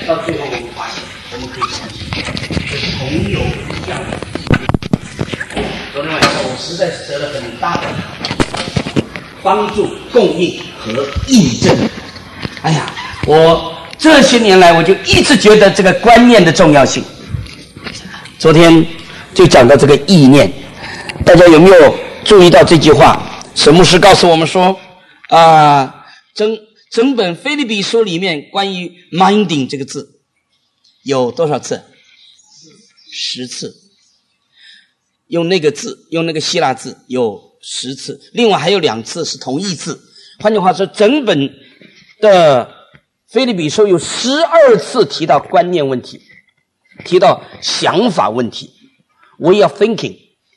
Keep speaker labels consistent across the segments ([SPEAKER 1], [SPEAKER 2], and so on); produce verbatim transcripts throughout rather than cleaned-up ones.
[SPEAKER 1] 到最后我们发现，我们可以相信是同有一样的。昨天晚上我实在是得了很大的帮助、供应和印证。哎呀，我这些年来我就一直觉得这个观念的重要性。昨天就讲到这个意念，大家有没有注意到这句话？沈牧师告诉我们说，啊、呃，整整本腓立比书里面关于 minding 这个字有多少次？十次。用那个字，用那个希腊字有十次，另外还有两次是同义字。换句话说，整本的腓立比书有十二次提到观念问题，提到想法问题 way of thinking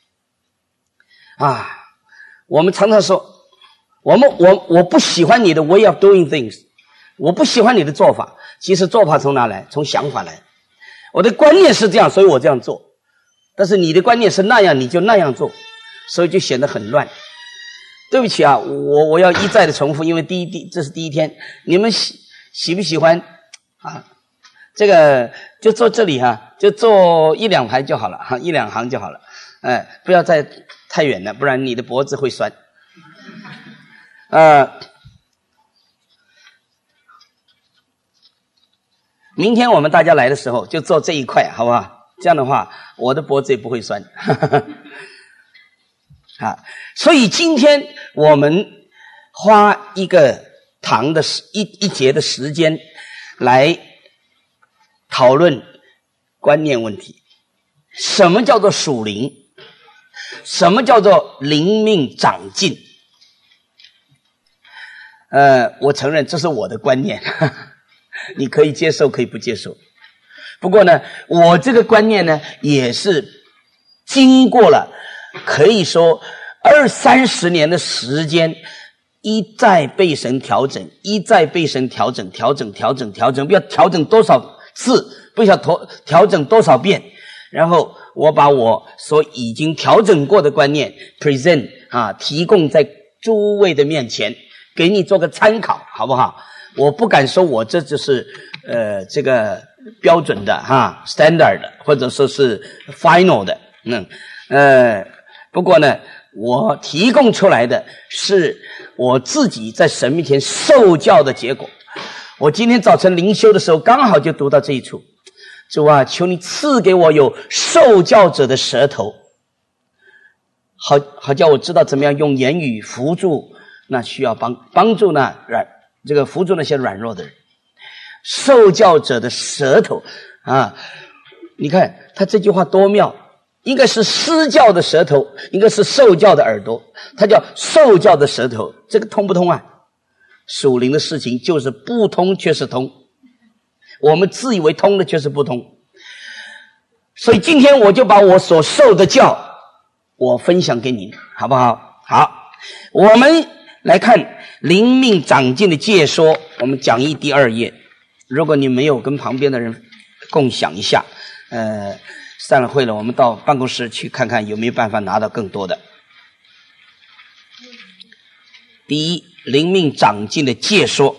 [SPEAKER 1] 啊，我们常常说我们我我不喜欢你的 way of doing things， 我不喜欢你的做法，其实做法从哪来？从想法来。我的观念是这样，所以我这样做，但是你的观念是那样，你就那样做，所以就显得很乱。对不起啊，我我要一再的重复，因为第一第这是第一天，你们喜喜不喜欢啊？这个就坐这里哈、啊，就坐一两排就好了哈，一两行就好了，哎，不要再太远了，不然你的脖子会酸。呃，明天我们大家来的时候就坐这一块，好不好？这样的话，我的脖子也不会酸。啊，所以今天我们花一个堂的一一节的时间来讨论观念问题。什么叫做属灵？什么叫做灵命长进？呃，我承认这是我的观念，呵呵，你可以接受，可以不接受。不过呢，我这个观念呢，也是经过了可以说二三十年的时间，一再被神调整，一再被神调整，调整，调整，调整，不要调整多少次，不晓得调整多少遍。然后我把我所已经调整过的观念 present 啊，提供在诸位的面前，给你做个参考，好不好？我不敢说我这就是呃这个标准的哈 standard 的，或者说是 final 的，嗯呃，不过呢，我提供出来的是我自己在神面前受教的结果。我今天早晨灵修的时候，刚好就读到这一处。主啊，求你赐给我有受教者的舌头，好好叫我知道怎么样用言语扶助那需要帮帮助那软这个扶助那些软弱的人。受教者的舌头啊，你看他这句话多妙，应该是施教的舌头，应该是受教的耳朵，他叫受教的舌头，这个通不通啊？属灵的事情就是不通却是通，我们自以为通的却是不通。所以今天我就把我所受的教我分享给你，好不好？好，我们来看灵命长进的介说，我们讲义第二页。如果你没有跟旁边的人共享一下，呃，散了会了，我们到办公室去看看有没有办法拿到更多的。第一，灵命长进的介说，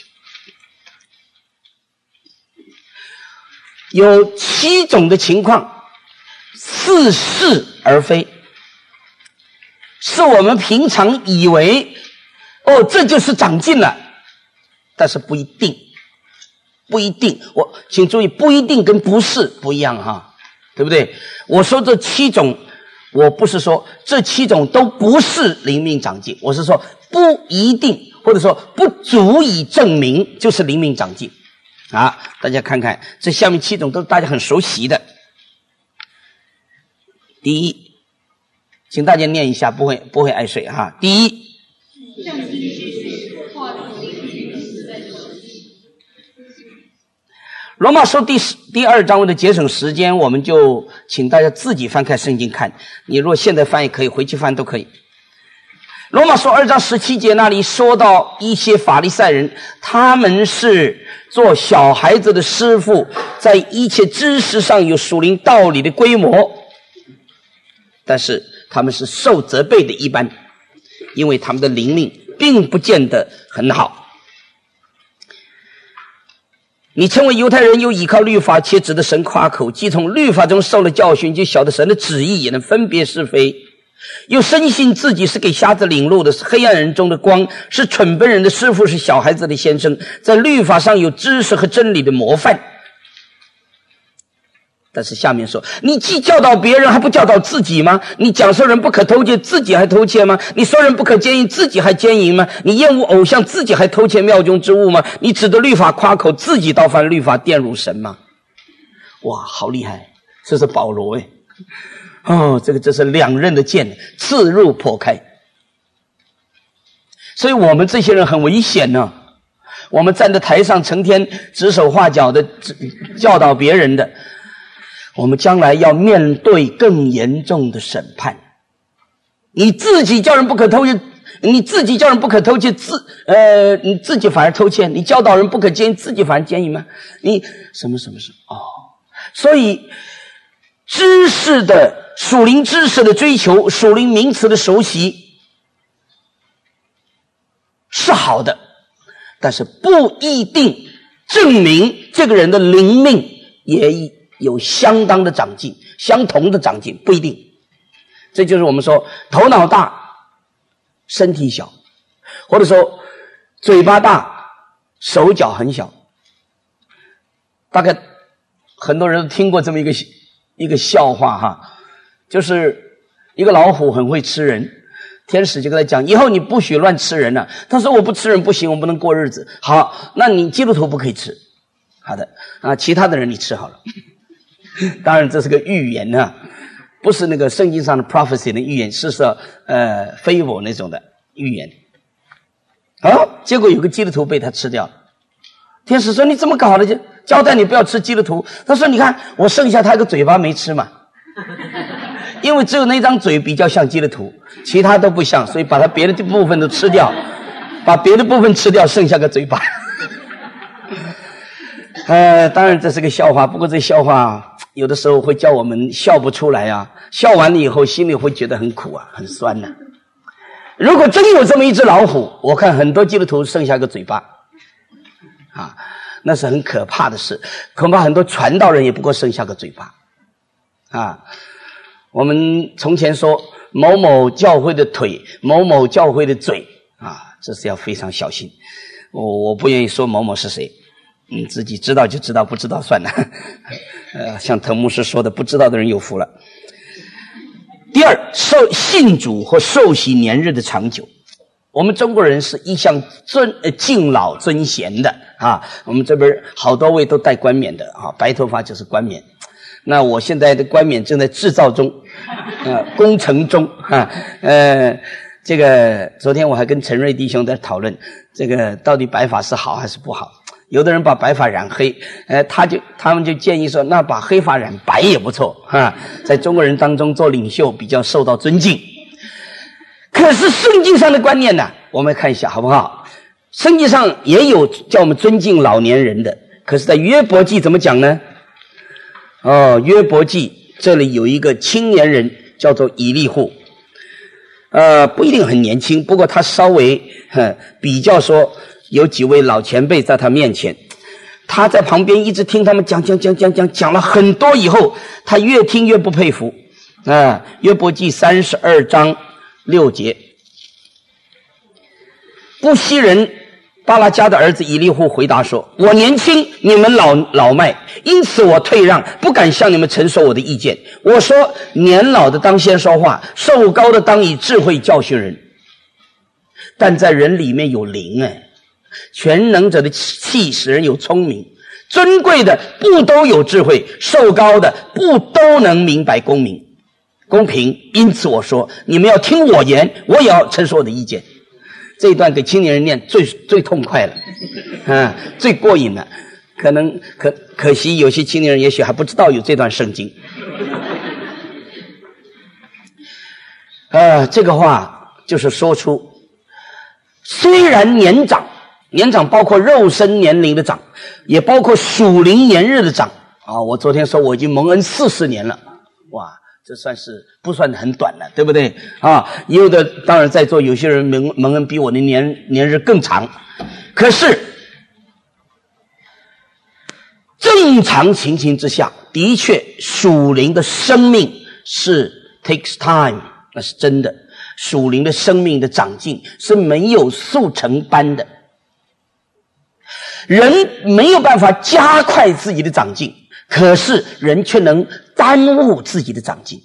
[SPEAKER 1] 有七种的情况似是而非，是我们平常以为哦这就是长进了，但是不一定，不一定。我请注意，不一定跟不是不一样哈，对不对？我说这七种，我不是说这七种都不是灵命长进，我是说不一定，或者说不足以证明就是灵命长进啊。大家看看这下面七种都是大家很熟悉的。第一，请大家念一下，不会不会爱睡哈。第一，罗马书第第二章的节省时间，我们就请大家自己翻开圣经看。你如果现在翻也可以，回去翻都可以。罗马书二章十七节那里说到一些法利赛人，他们是做小孩子的师傅，在一切知识上有属灵道理的规模，但是他们是受责备的一般，因为他们的灵命并不见得很好。 你称为犹太人，又倚靠律法，且指着神夸口，既从律法中受了教训，就晓得神的旨意，也能分别是非，又深信自己是给瞎子领路的，是黑暗人中的光，是蠢笨人的师傅，是小孩子的先生，在律法上有知识和真理的模范。但是下面说，你既教导别人，还不教导自己吗？你讲说人不可偷窃，自己还偷窃吗？你说人不可奸淫，自己还奸淫吗？你厌恶偶像，自己还偷窃庙中之物吗？你指着律法夸口，自己倒犯律法，玷辱神吗？哇，好厉害，这是保罗诶。哦，这个这是两刃的剑，刺入破开。所以我们这些人很危险呢、啊。我们站在台上成天指手画脚的教导别人的，我们将来要面对更严重的审判。你自己叫人不可偷窃，你自己叫人不可偷窃，自呃你自己反而偷窃，你教导人不可奸淫，自己反而奸淫吗？你什么什么什么哦？所以知识的属灵知识的追求，属灵名词的熟悉是好的，但是不一定证明这个人的灵命也有相当的长进，相同的长进，不一定。这就是我们说头脑大身体小，或者说嘴巴大手脚很小。大概很多人都听过这么一个一个笑话哈，就是一个老虎很会吃人，天使就跟他讲，以后你不许乱吃人了、啊。他说我不吃人不行，我不能过日子。好，那你基督徒不可以吃。好的啊，其他的人你吃好了。当然这是个预言啊，不是那个圣经上的 prophecy 的预言，是说呃 favor 那种的预言。好，结果有个基督徒被他吃掉了。天使说你怎么搞的？就交代你不要吃基督徒。他说你看我剩下他一个嘴巴没吃嘛，因为只有那张嘴比较像基督徒，其他都不像，所以把他别的部分都吃掉，把别的部分吃掉，剩下个嘴巴。呃，当然这是个笑话，不过这笑话有的时候会叫我们笑不出来啊，笑完了以后心里会觉得很苦啊，很酸呢、啊。如果真有这么一只老虎，我看很多基督徒剩下个嘴巴啊，那是很可怕的事，恐怕很多传道人也不过剩下个嘴巴啊。我们从前说某某教会的腿，某某教会的嘴啊，这是要非常小心。我我不愿意说某某是谁，你自己知道就知道，不知道算了。呃，像滕牧师说的，不知道的人有福了。第二，受信主或受洗年日的长久。我们中国人是一向尊呃敬老尊贤的啊，我们这边好多位都戴冠冕的啊，白头发就是冠冕。那我现在的冠冕正在制造中，呃，工程中啊，呃，这个昨天我还跟陈瑞弟兄在讨论，这个到底白发是好还是不好？有的人把白发染黑，呃，他就他们就建议说，那把黑发染白也不错啊，在中国人当中做领袖比较受到尊敬。可是圣经上的观念呢，我们看一下好不好？圣经上也有叫我们尊敬老年人的，可是在约伯记怎么讲呢？哦，约伯记这里有一个青年人叫做以利户，呃，不一定很年轻，不过他稍微呵比较说有几位老前辈在他面前，他在旁边一直听他们讲讲讲讲讲讲了很多以后，他越听越不佩服啊。约伯记三十二章六节，布西人巴拉加的儿子以利户回答说，我年轻，你们老老迈，因此我退让，不敢向你们陈述我的意见。我说年老的当先说话，寿高的当以智慧教训人。但在人里面有灵哎，全能者的气使人有聪明，尊贵的不都有智慧，寿高的不都能明白公明公平。因此我说你们要听我言，我也要陈述我的意见。这一段给青年人念最最痛快了啊，最过瘾了。可能可可惜有些青年人也许还不知道有这段圣经。呃，这个话就是说出，虽然年长，年长包括肉身年龄的长，也包括属灵年日的长啊。我昨天说我已经蒙恩四十年了，哇，这算是不算很短了，对不对啊？有的当然在座有些人蒙蒙恩比我的年年日更长，可是正常情形之下，的确属灵的生命是 takes time， 那是真的。属灵的生命的长进是没有速成班的，人没有办法加快自己的长进，可是人却能耽误自己的长进。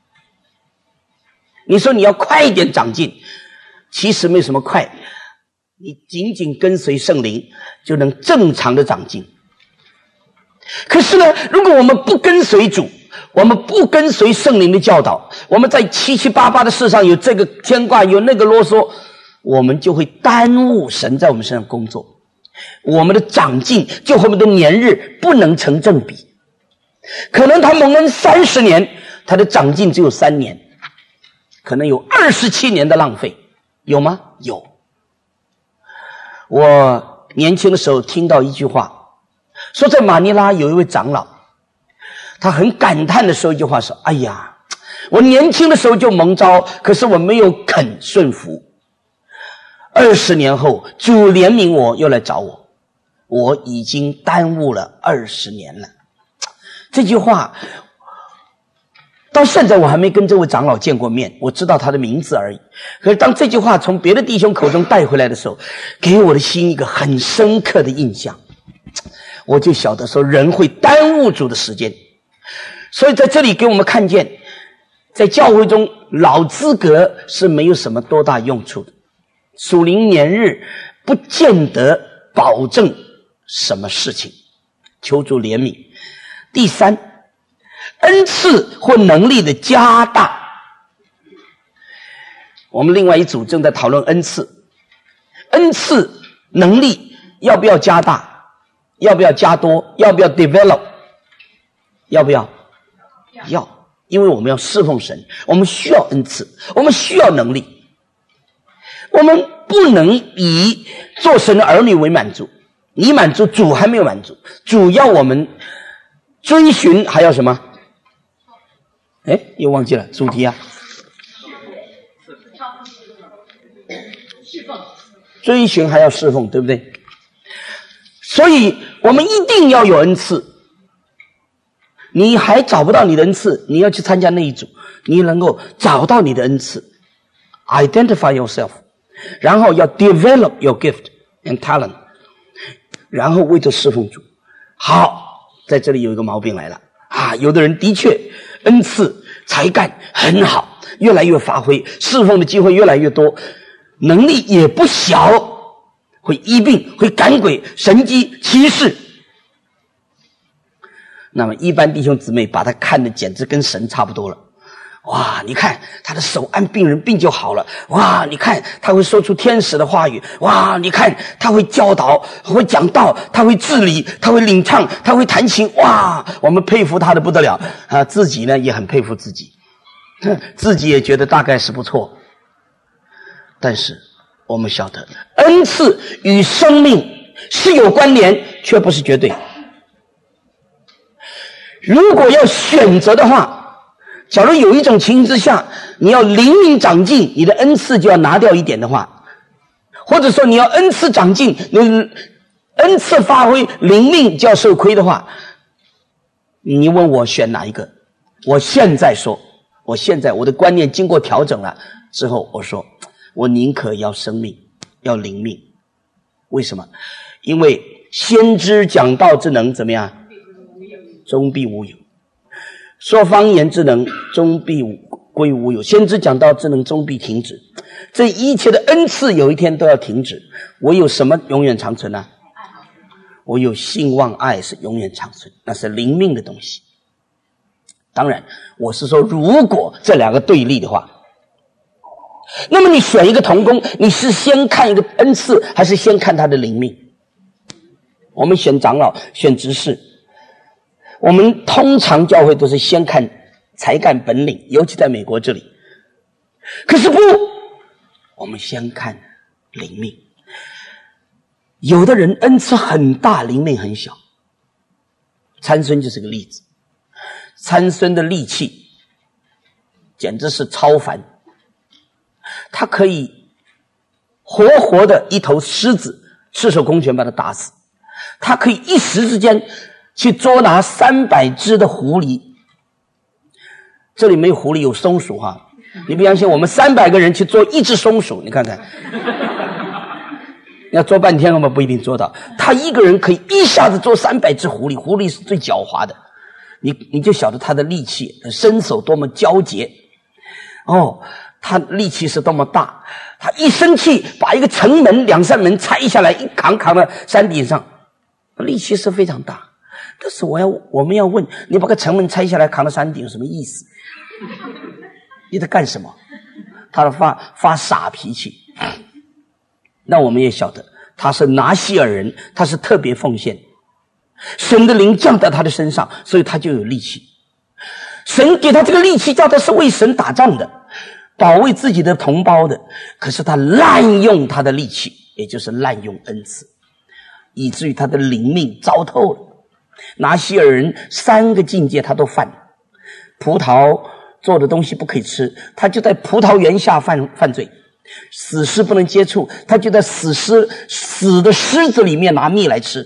[SPEAKER 1] 你说你要快一点长进，其实没什么快，你仅仅跟随圣灵就能正常的长进。可是呢，如果我们不跟随主，我们不跟随圣灵的教导，我们在七七八八的事上有这个牵挂，有那个啰嗦，我们就会耽误神在我们身上工作，我们的长进就和我们的年日不能成正比。可能他蒙恩三十年，他的长进只有三年，可能有二十七年的浪费，有吗？有。我年轻的时候听到一句话，说在马尼拉有一位长老，他很感叹的说一句话，说哎呀，我年轻的时候就蒙召，可是我没有肯顺服，二十年后主怜悯我又来找我，我已经耽误了二十年了。这句话到现在我还没跟这位长老见过面，我知道他的名字而已。可是当这句话从别的弟兄口中带回来的时候，给我的心一个很深刻的印象，我就晓得说人会耽误主的时间。所以在这里给我们看见，在教会中老资格是没有什么多大用处的，属灵年日不见得保证什么事情，求主怜悯。第三，恩赐或能力的加大。我们另外一组正在讨论恩赐，恩赐能力要不要加大，要不要加多，要不要 develop， 要不要？要，因为我们要侍奉神，我们需要恩赐，我们需要能力，我们不能以做神的儿女为满足，你满足主还没有满足，主要我们追寻还要什么？哎，又忘记了主题啊！追寻还要侍奉，对不对？所以我们一定要有恩赐。你还找不到你的恩赐，你要去参加那一组，你能够找到你的恩赐 ，identify yourself， 然后要 develop your gift and talent， 然后为着侍奉主。好，在这里有一个毛病来了啊！有的人的确恩赐才干很好，越来越发挥，侍奉的机会越来越多，能力也不小，会医病，会赶鬼，神迹奇事。那么一般弟兄姊妹把他看的简直跟神差不多了。哇，你看他的手按病人病就好了。哇，你看他会说出天使的话语。哇，你看他会教导，会讲道，他会治理，他会领唱，他会弹琴。哇，我们佩服他的不得了啊！自己呢也很佩服自己，自己也觉得大概是不错。但是我们晓得，恩赐与生命是有关联，却不是绝对。如果要选择的话，假如有一种情形之下，你要灵命长进，你的恩赐就要拿掉一点的话，或者说你要恩赐长进，你恩赐发挥，灵命就要受亏的话，你问我选哪一个？我现在说，我现在我的观念经过调整了之后，我说我宁可要生命，要灵命。为什么？因为先知讲道之能怎么样？终必无有。说方言之能终必归无有。先知讲道之能终必停止。这一切的恩赐有一天都要停止。我有什么永远长存呢？我有信望爱是永远长存，那是灵命的东西。当然我是说如果这两个对立的话，那么你选一个同工，你是先看一个恩赐还是先看他的灵命？我们选长老选执事，我们通常教会都是先看才干本领，尤其在美国这里。可是不，我们先看灵命。有的人恩赐很大，灵命很小。参孙就是个例子。参孙的力气简直是超凡，他可以活活的一头狮子赤手空拳把他打死，他可以一时之间去捉拿三百只的狐狸。这里没有狐狸，有松鼠哈。你不相信，我们三百个人去捉一只松鼠，你看看，要捉半天我们不一定捉到。他一个人可以一下子捉三百只狐狸，狐狸是最狡猾的，你你就晓得他的力气，身手多么交捷。哦，他力气是多么大，他一生气把一个城门两扇门拆下来，一扛扛到山顶上，力气是非常大。但是我要我们要问，你把个城门拆下来扛到山顶有什么意思？你在干什么？他的发发傻脾气。那我们也晓得他是拿西尔人，他是特别奉献，神的灵降在他的身上，所以他就有力气。神给他这个力气，叫他是为神打仗的，保卫自己的同胞的。可是他滥用他的力气，也就是滥用恩赐，以至于他的灵命糟透了。拿西尔人三个境界他都犯，葡萄做的东西不可以吃，他就在葡萄园下犯犯罪；死尸不能接触，他就在死尸死的狮子里面拿蜜来吃。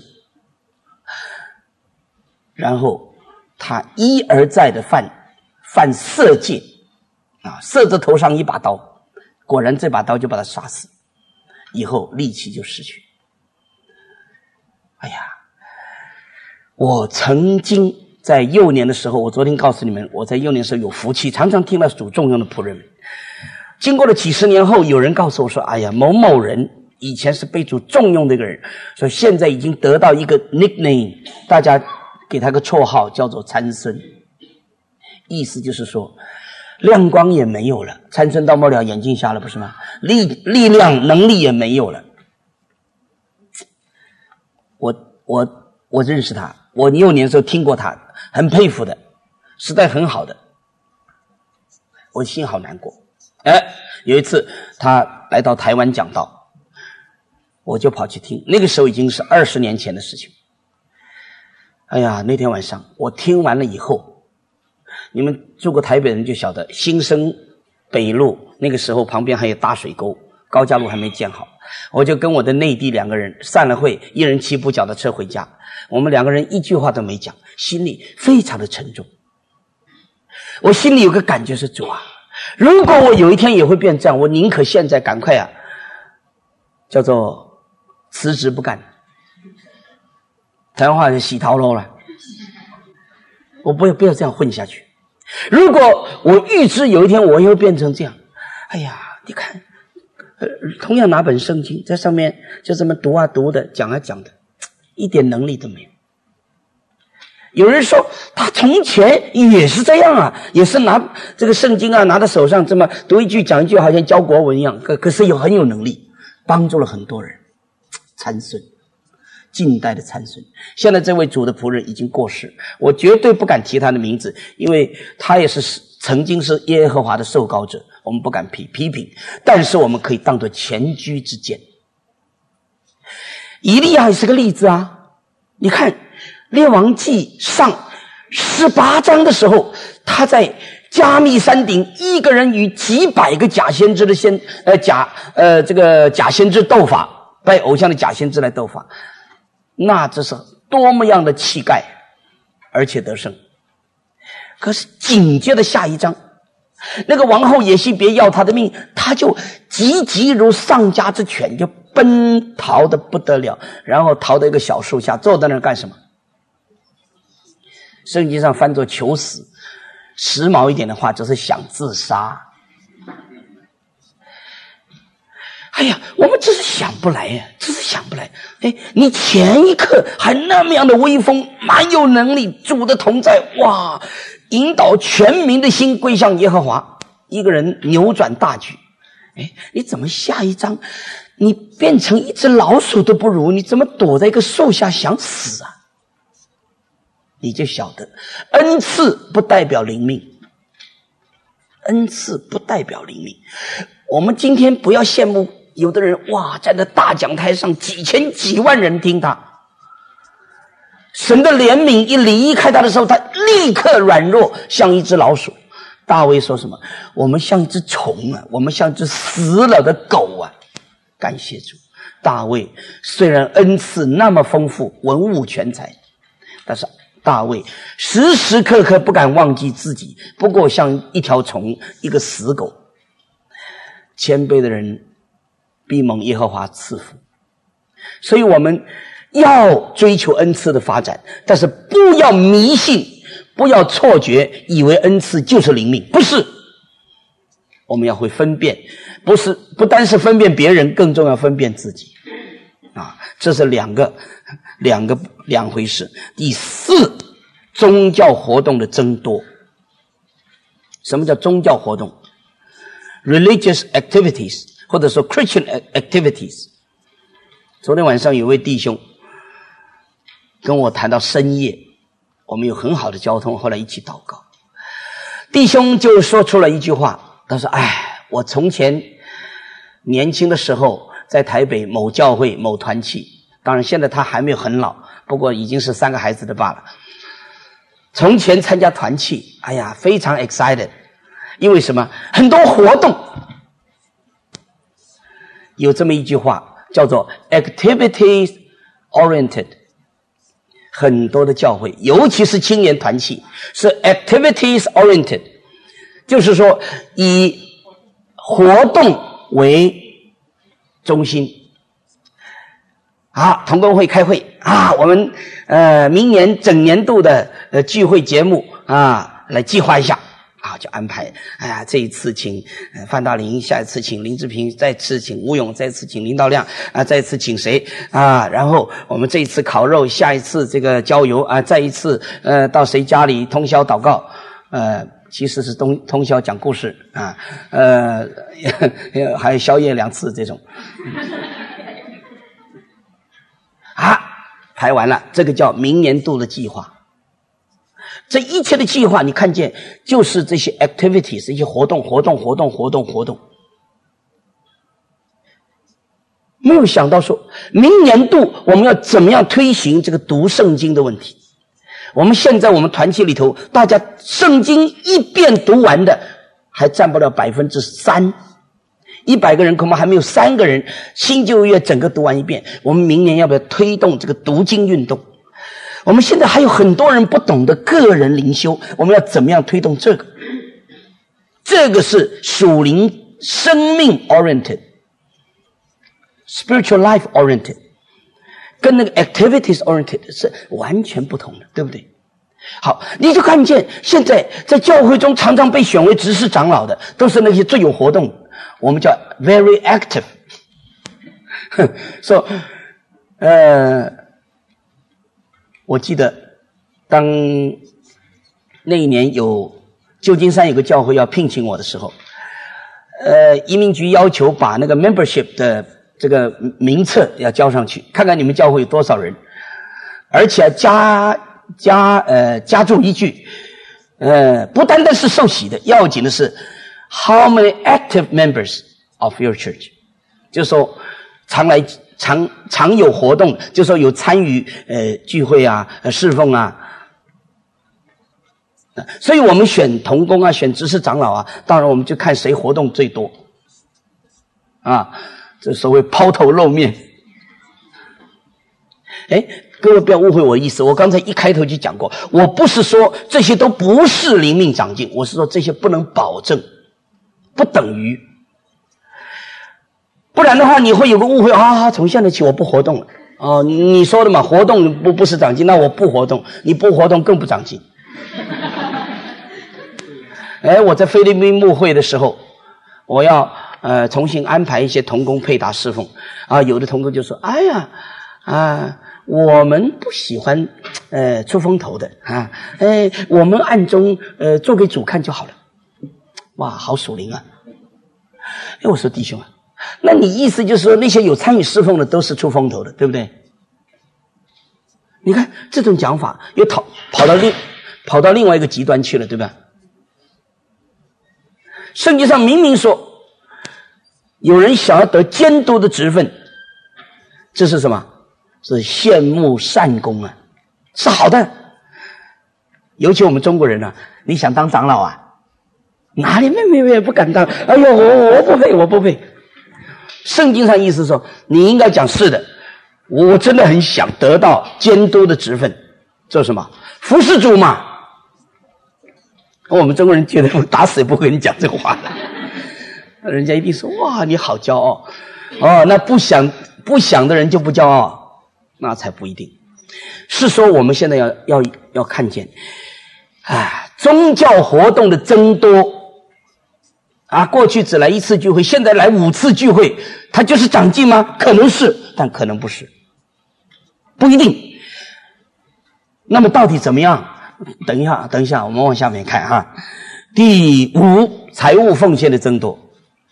[SPEAKER 1] 然后他一而再的犯犯色戒啊，色着头上一把刀，果然这把刀就把他杀死，以后力气就失去。哎呀，我曾经在幼年的时候，我昨天告诉你们，我在幼年的时候有福气，常常听到主重用的仆人们。经过了几十年后，有人告诉我说，哎呀，某某人以前是被主重用的一个人，所以现在已经得到一个 nickname， 大家给他个绰号叫做参孙。意思就是说亮光也没有了，参孙到末了眼睛瞎了，不是吗？力力量能力也没有了。我我我认识他，我幼年的时候听过他，很佩服的，实在很好的，我心好难过。哎，有一次他来到台湾讲道，我就跑去听，那个时候已经是二十年前的事情。哎呀，那天晚上我听完了以后，你们住过台北人就晓得，新生北路那个时候旁边还有大水沟，高架路还没建好，我就跟我的内地两个人散了会，一人骑部脚踏车回家，我们两个人一句话都没讲，心里非常的沉重。我心里有个感觉是，主啊，如果我有一天也会变这样，我宁可现在赶快啊，叫做辞职不干，台湾话就洗头喽了，我不要不要这样混下去。如果我预知有一天我也会变成这样，哎呀，你看呃，同样拿本圣经在上面就这么读啊读的，讲啊讲的，一点能力都没有。有人说他从前也是这样啊，也是拿这个圣经啊拿在手上这么读一句讲一句，好像教国文一样，可可是有很有能力，帮助了很多人。参孙，近代的参孙，现在这位主的仆人已经过世，我绝对不敢提他的名字，因为他也是曾经是耶和华的受膏者，我们不敢批批评，但是我们可以当作前车之鉴。以利亚也是个例子啊，你看列王记上十八章的时候，他在加密山顶一个人与几百个假先知的先呃假呃这个假先知斗法，拜偶像的假先知来斗法，那这是多么样的气概，而且得胜。可是紧接着下一章，那个王后也西别要他的命，他就急急如丧家之犬，就奔逃的不得了，然后逃到一个小树下，坐在那儿干什么？圣经上翻作求死，时髦一点的话就是想自杀。哎呀，我们只是想不来呀，只是想不来。哎，你前一刻还那么样的威风，蛮有能力，主的同在，哇，引导全民的心归向耶和华，一个人扭转大局。哎，你怎么下一章你变成一只老鼠都不如，你怎么躲在一个树下想死啊？你就晓得恩赐不代表灵命，恩赐不代表灵命。我们今天不要羡慕有的人，哇，在那大讲台上几千几万人听他，神的怜悯一离开他的时候，他立刻软弱，像一只老鼠。大卫说什么？我们像一只虫啊，我们像一只死了的狗啊。感谢主，大卫虽然恩赐那么丰富，文武全才，但是大卫时时刻刻不敢忘记自己不过像一条虫，一个死狗。谦卑的人必蒙耶和华赐福。所以我们要追求恩赐的发展，但是不要迷信，不要错觉以为恩赐就是灵命，不是。我们要会分辨，不是不单是分辨别人，更重要分辨自己啊，这是两个两个两回事。第四，宗教活动的增多。什么叫宗教活动？ religious activities 或者说 Christian activities。 昨天晚上有位弟兄跟我谈到深夜，我们有很好的交通，后来一起祷告，弟兄就说出了一句话，他说哎，我从前年轻的时候在台北某教会某团契，当然现在他还没有很老，不过已经是三个孩子的爸了。从前参加团契，哎呀非常 excited， 因为什么？很多活动。有这么一句话叫做 activities oriented， 很多的教会尤其是青年团契是 activities oriented， 就是说以活动为中心啊，同工会开会啊，我们呃明年整年度的呃聚会节目啊来计划一下啊，就安排，哎呀，这一次请呃范大林，下一次请林志平，再次请吴勇，再次请林道亮啊，再次请谁啊？然后我们这一次烤肉，下一次这个郊游啊，再一次呃到谁家里通宵祷告，呃，其实是通通宵讲故事啊，呃，还有宵夜两次这种。啊，排完了，这个叫明年度的计划。这一切的计划你看见就是这些 activities， 一些活动活动活动活动活动，没有想到说明年度我们要怎么样推行这个读圣经的问题。我们现在我们团契里头大家圣经一遍读完的还占不了百分之三，一百个人恐怕还没有三个人新旧约整个读完一遍。我们明年要不要推动这个读经运动？我们现在还有很多人不懂得个人灵修，我们要怎么样推动这个？这个是属灵生命 oriented， spiritual life oriented， 跟那个 activities oriented 是完全不同的，对不对？好，你就看见现在在教会中常常被选为执事长老的都是那些最有活动，我们叫 very active。 说、so, 呃我记得当那一年有旧金山有个教会要聘请我的时候，呃，移民局要求把那个 membership 的这个名册要交上去，看看你们教会有多少人，而且要加加呃加注一句，呃，不单单是受洗的，要紧的是 how many active members of your church， 就是说常来常常有活动，就是说有参与呃聚会啊、呃侍奉啊。所以我们选同工啊，选执事长老啊，当然我们就看谁活动最多啊，这所谓抛头露面。哎，各位不要误会我的意思，我刚才一开头就讲过，我不是说这些都不是灵命长进，我是说这些不能保证，不等于。不然的话你会有个误会啊，从现在起我不活动了。哦，你说的嘛，活动不不是长进，那我不活动，你不活动更不长进。哎，我在菲律宾牧会的时候，我要呃重新安排一些同工配搭侍奉啊，有的同工就说：“哎呀啊，我们不喜欢呃出风头的啊，哎，我们暗中呃做给主看就好了。”哇，好属灵啊！哎，我说弟兄啊，那你意思就是说那些有参与侍奉的都是出风头的，对不对？你看这种讲法又跑跑到另跑到另外一个极端去了，对吧？圣经上明明说有人想要得监督的职分，这是什么？是羡慕善功啊，是好的。尤其我们中国人啊，你想当长老啊，哪里没没没不敢当，哎呦我我不配我不配。圣经上意思说你应该讲是的，我真的很想得到监督的职分， 做什么？服侍主嘛。我们中国人觉得打死也不会跟你讲这话的，人家一定说哇你好骄傲哦，那不想不想的人就不骄傲，那才不一定。是说我们现在要要要看见，啊，宗教活动的增多啊，过去只来一次聚会，现在来五次聚会，它就是长进吗？可能是，但可能不是，不一定。那么到底怎么样？等一下，等一下，我们往下面看哈。第五，财务奉献的增多。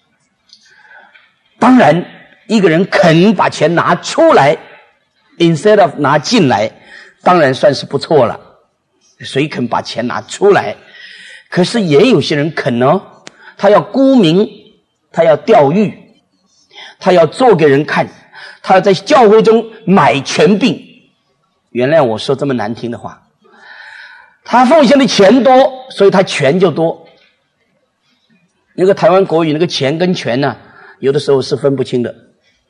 [SPEAKER 1] 当然，一个人肯把钱拿出来 ，instead of 拿进来，当然算是不错了。谁肯把钱拿出来？可是也有些人肯哦，他要沽名，他要钓誉，他要做给人看，他要在教会中买权柄。原谅我说这么难听的话。他奉献的钱多，所以他权就多。那个台湾国语那个钱跟权呢、啊，有的时候是分不清的。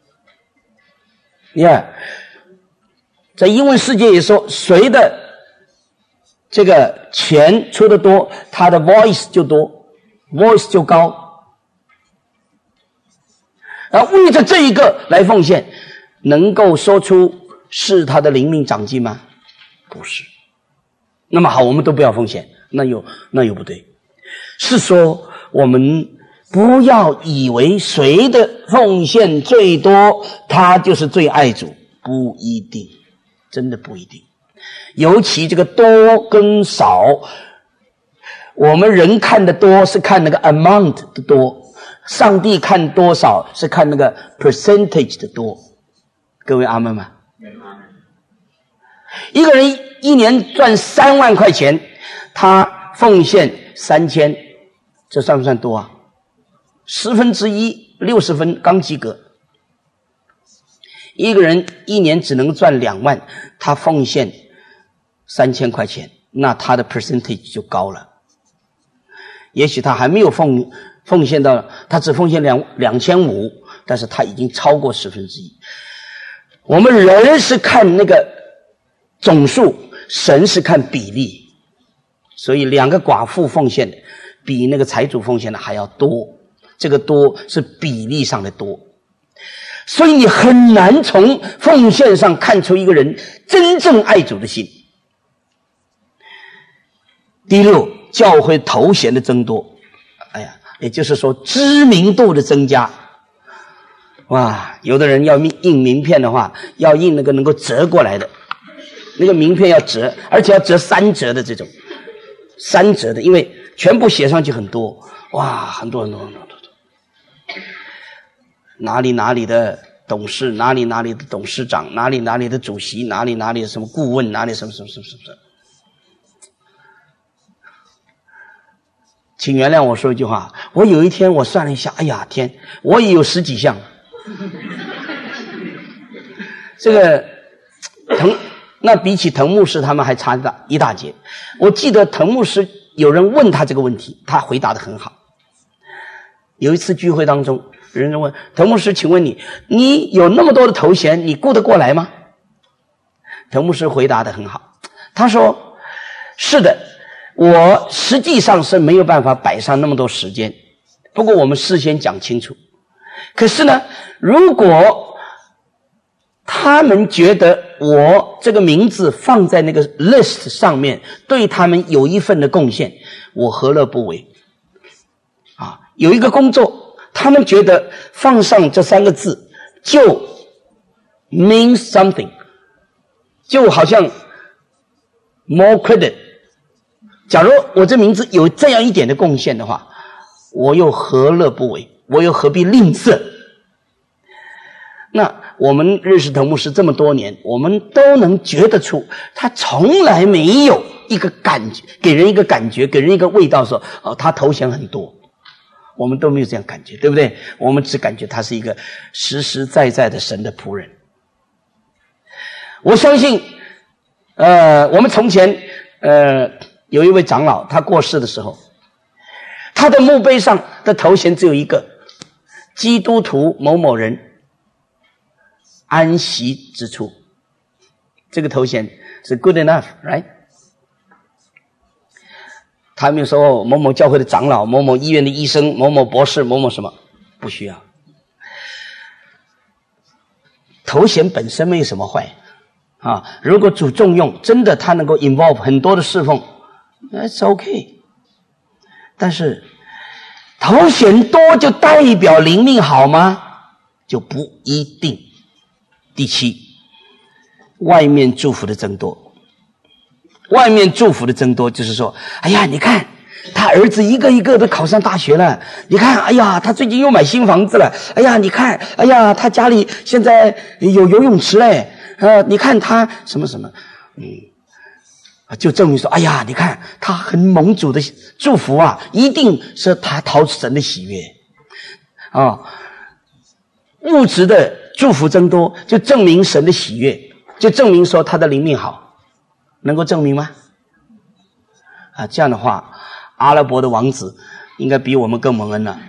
[SPEAKER 1] 你看，在英文世界也说，谁的这个钱出得多，他的 voice 就多 ，voice 就高。而为着这一个来奉献，能够说出是他的灵命长进吗？不是。那么好，我们都不要奉献，那又那又不对。是说我们不要以为谁的奉献最多，他就是最爱主，不一定，真的不一定。尤其这个多跟少，我们人看的多是看那个 amount 的多，上帝看多少是看那个 percentage 的多。各位阿们吗？一个人一年赚三万块钱，他奉献三千，这算不算多啊？十分之一，六十分刚及格。一个人一年只能赚两万，他奉献三千块钱，那他的 percentage 就高了。也许他还没有奉奉献到，他只奉献两两千五，但是他已经超过十分之一。我们人是看那个总数，神是看比例，所以两个寡妇奉献的比那个财主奉献的还要多，这个多是比例上的多，所以你很难从奉献上看出一个人真正爱主的心。第六，教会头衔的增多，哎呀，也就是说知名度的增加。哇，有的人要印名片的话，要印那个能够折过来的。那个名片要折，而且要折三折的这种，三折的，因为全部写上去很多，哇，很多很多很多很多，哪里哪里的董事，哪里哪里的董事长，哪里哪里的主席，哪里哪里的什么顾问，哪里什么什么什么什么。请原谅我说一句话，我有一天我算了一下，哎呀天，我也有十几项，这个腾。那比起滕牧师他们还差大一大截。我记得滕牧师有人问他这个问题，他回答得很好。有一次聚会当中，有人问滕牧师，请问你你有那么多的头衔，你顾得过来吗？滕牧师回答得很好，他说是的，我实际上是没有办法摆上那么多时间，不过我们事先讲清楚。可是呢，如果他们觉得我这个名字放在那个 list 上面，对他们有一份的贡献，我何乐不为啊？有一个工作，他们觉得放上这三个字就 means something， 就好像 more credit。假如我这名字有这样一点的贡献的话，我又何乐不为？我又何必吝啬？那我们认识滕牧师这么多年，我们都能觉得出他从来没有一个感觉，给人一个感觉，给人一个味道说哦，他头衔很多，我们都没有这样感觉，对不对？我们只感觉他是一个实实在在的神的仆人。我相信呃，我们从前呃有一位长老，他过世的时候，他的墓碑上的头衔只有一个，基督徒某某人安息之处。这个头衔是 good enough, right? 他没有说某某教会的长老、某某医院的医生、某某博士、某某什么，不需要。头衔本身没有什么坏啊，如果主重用，真的他能够 involve 很多的侍奉 ，that's okay。但是头衔多就代表灵命好吗？就不一定。第七，外面祝福的增多。外面祝福的增多就是说，哎呀，你看他儿子一个一个都考上大学了，你看，哎呀，他最近又买新房子了，哎呀，你看，哎呀，他家里现在有游泳池嘞，呃，你看他什么什么，嗯，就证明说，哎呀，你看他很蒙主的祝福啊，一定是他讨神的喜悦啊。物质的祝福增多，就证明神的喜悦，就证明说他的灵命好。能够证明吗？啊，这样的话，阿拉伯的王子应该比我们更蒙恩了。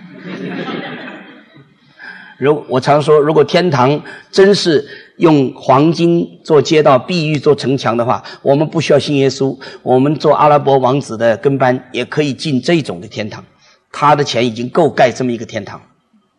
[SPEAKER 1] 如我常说，如果天堂真是用黄金做街道、碧玉做城墙的话，我们不需要信耶稣，我们做阿拉伯王子的跟班也可以进这种的天堂。他的钱已经够盖这么一个天堂。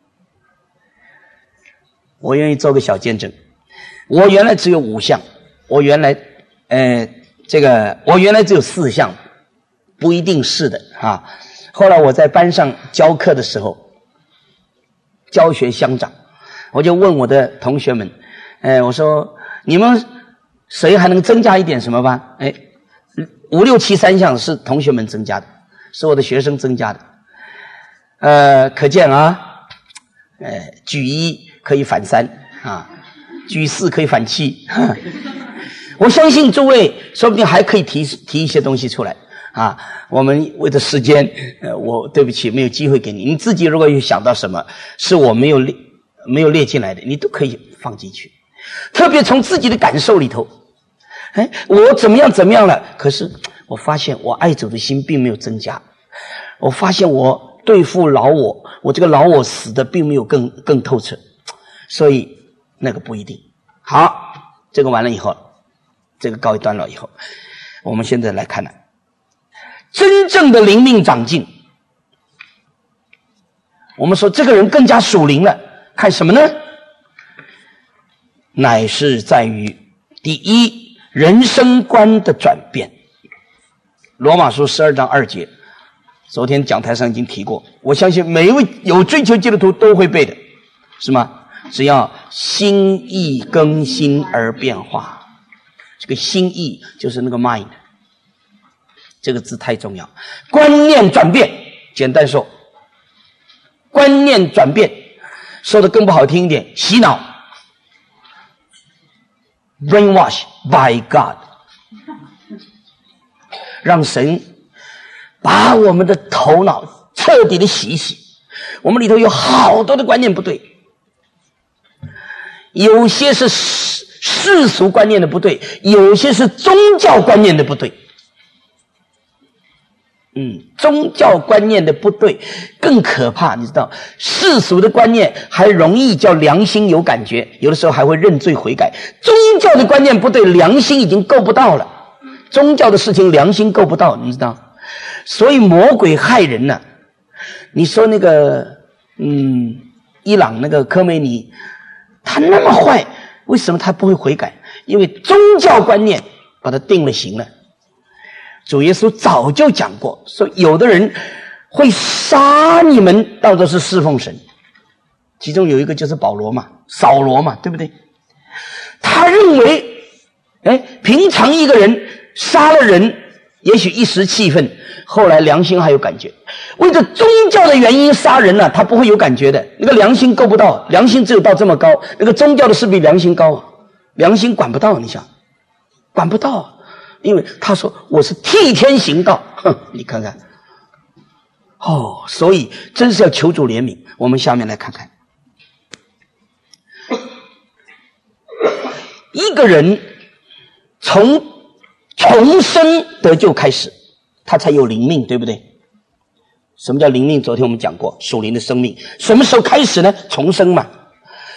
[SPEAKER 1] 我愿意做个小见证，我原来只有五项，我原来呃。这个我原来只有四项，不一定是的啊。后来我在班上教课的时候，教学相长，我就问我的同学们，哎，我说你们谁还能增加一点什么吧？哎，五六七三项是同学们增加的，是我的学生增加的。呃，可见啊，呃，举一可以反三啊，举四可以反七。我相信诸位说不定还可以提提一些东西出来啊！我们为了时间，呃，我对不起没有机会给你。你自己如果有想到什么是我没有列没有列进来的，你都可以放进去。特别从自己的感受里头，哎，我怎么样怎么样了？可是我发现我爱主的心并没有增加，我发现我对付老我，我这个老我死的并没有更更透彻，所以那个不一定。好，这个完了以后。这个告一段落以后，我们现在来看呢，真正的灵命长进。我们说这个人更加属灵了，看什么呢？乃是在于第一，人生观的转变。罗马书十二章二节，昨天讲台上已经提过，我相信每一位有追求基督徒都会背的，是吗？只要心意更新而变化。这个心意就是那个 mind， 这个字太重要。观念转变，简单说，观念转变，说的更不好听一点，洗脑 brainwash by God， 让神把我们的头脑彻底的洗一洗。我们里头有好多的观念不对，有些是世俗观念的不对，有些是宗教观念的不对。嗯，宗教观念的不对更可怕，你知道，世俗的观念还容易叫良心有感觉，有的时候还会认罪悔改。宗教的观念不对，良心已经够不到了，宗教的事情良心够不到，你知道，所以魔鬼害人呢、啊。你说那个嗯，伊朗那个科梅尼，他那么坏，为什么他不会悔改？因为宗教观念把他定了刑了。主耶稣早就讲过，说有的人会杀你们当作是侍奉神，其中有一个就是保罗嘛，扫罗嘛，对不对？他认为哎，平常一个人杀了人也许一时气愤，后来良心还有感觉，为着宗教的原因杀人啊，他不会有感觉的，那个良心够不到，良心只有到这么高，那个宗教的是比良心高，良心管不到，你想管不到，因为他说我是替天行道，哼，你看看哦，所以真是要求主怜悯。我们下面来看看，一个人从重生得救开始，他才有灵命，对不对？什么叫灵命？昨天我们讲过，属灵的生命什么时候开始呢？重生嘛。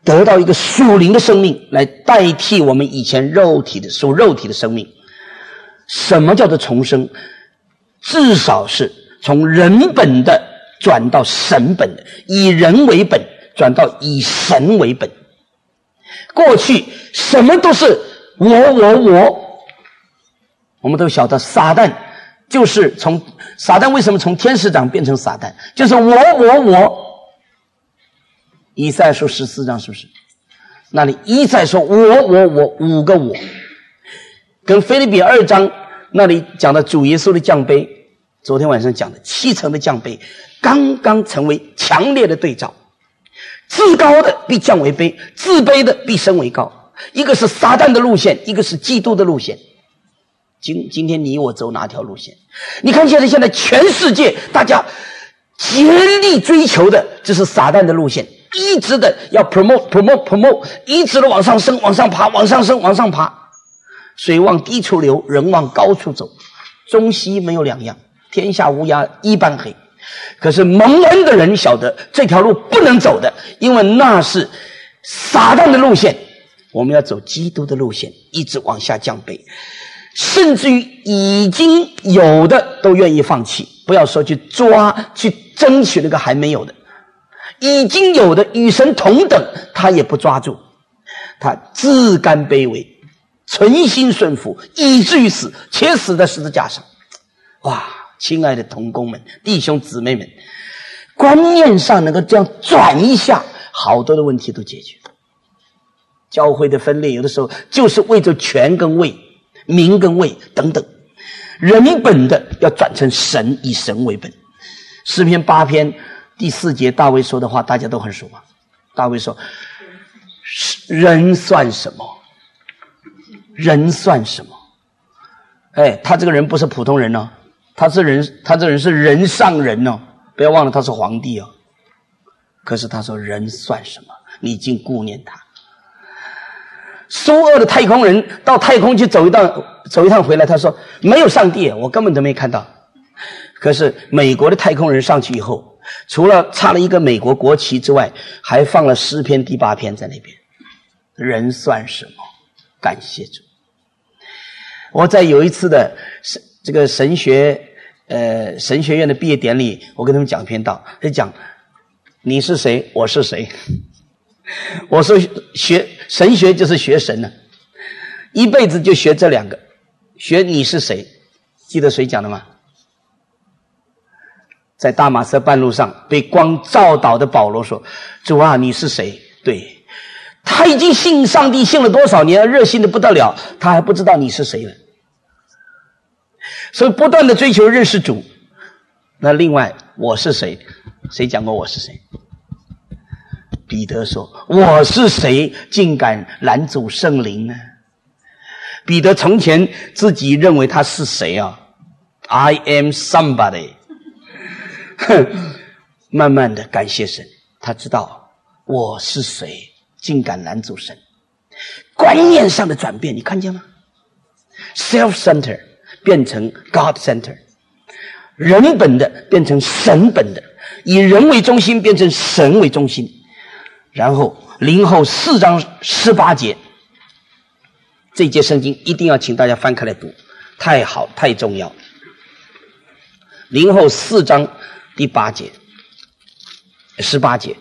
[SPEAKER 1] 得到一个属灵的生命来代替我们以前肉体的属肉体的生命。什么叫做重生？至少是从人本的转到神本的，以人为本转到以神为本。过去什么都是我我我，我们都晓得撒旦就是从撒旦为什么从天使长变成撒旦，就是我我我。以赛亚书十四章是不是？那里一再说我我我五个我，跟腓立比二章那里讲的主耶稣的降杯，昨天晚上讲的七层的降杯，刚刚成为强烈的对照。自高的必降为卑，自卑的必升为高。一个是撒旦的路线，一个是基督的路线。今今天你我走哪条路线？你看现在现在全世界大家竭力追求的这是撒旦的路线，一直的要 promote promote promote， 一直的往上升往上爬往上升往上爬。水往低处流，人往高处走，中西没有两样，天下乌鸦一般黑。可是蒙恩的人晓得这条路不能走的，因为那是撒旦的路线。我们要走基督的路线，一直往下降杯，甚至于已经有的都愿意放弃，不要说去抓去争取那个还没有的，已经有的与神同等他也不抓住，他自甘卑微，存心顺服，以至于死，且死在十字架上。哇，亲爱的同工们弟兄姊妹们，观念上能够这样转一下，好多的问题都解决。教会的分裂有的时候就是为着权跟位，名跟位等等，人本的要转成神，以神为本。诗篇八篇第四节大卫说的话大家都很熟啊。大卫说，人算什么？人算什么？哎，他这个人不是普通人哦，他是人，他这人是人上人哦，不要忘了他是皇帝哦。可是他说人算什么？你竟顾念他。苏俄的太空人到太空去走一趟走一趟回来，他说没有上帝，我根本都没看到。可是美国的太空人上去以后，除了插了一个美国国旗之外，还放了诗篇第八篇在那边。人算什么？感谢主。我在有一次的这个神学呃神学院的毕业典礼，我跟他们讲篇道，就讲你是谁，我是谁。我说学神学就是学神呢、啊，一辈子就学这两个，学你是谁。记得谁讲的吗？在大马色半路上被光照倒的保罗说，主啊你是谁？对，他已经信上帝信了多少年，热心的不得了，他还不知道你是谁了。所以不断的追求认识主。那另外我是谁？谁讲过我是谁？彼得说，我是谁竟敢拦阻圣灵呢？彼得从前自己认为他是谁啊？ I am somebody 慢慢的感谢神，他知道我是谁竟敢拦阻神。观念上的转变你看见吗？ self-center 变成 God-center， 人本的变成神本的，以人为中心变成神为中心。然后林后四章十八节，这节圣经一定要请大家翻开来读，太好太重要。林后四章第八节十八节，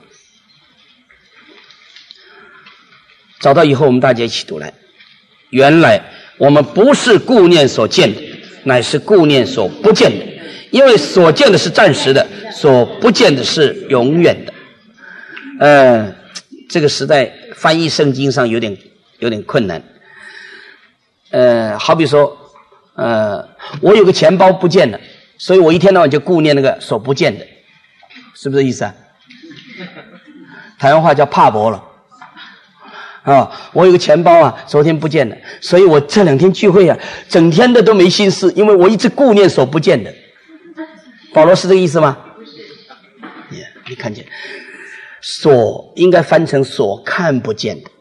[SPEAKER 1] 找到以后我们大家一起读来。原来我们不是顾念所见的，乃是顾念所不见的，因为所见的是暂时的，所不见的是永远的。呃这个时代翻译圣经上有点有点困难。呃好比说呃我有个钱包不见了，所以我一天到晚就顾念那个所不见的，是不是意思啊？台湾话叫怕博了啊！我有个钱包啊，昨天不见了，所以我这两天聚会啊，整天的都没心思，因为我一直顾念所不见的。保罗是这个意思吗？ yeah, 你看见所应该翻成所看不见的。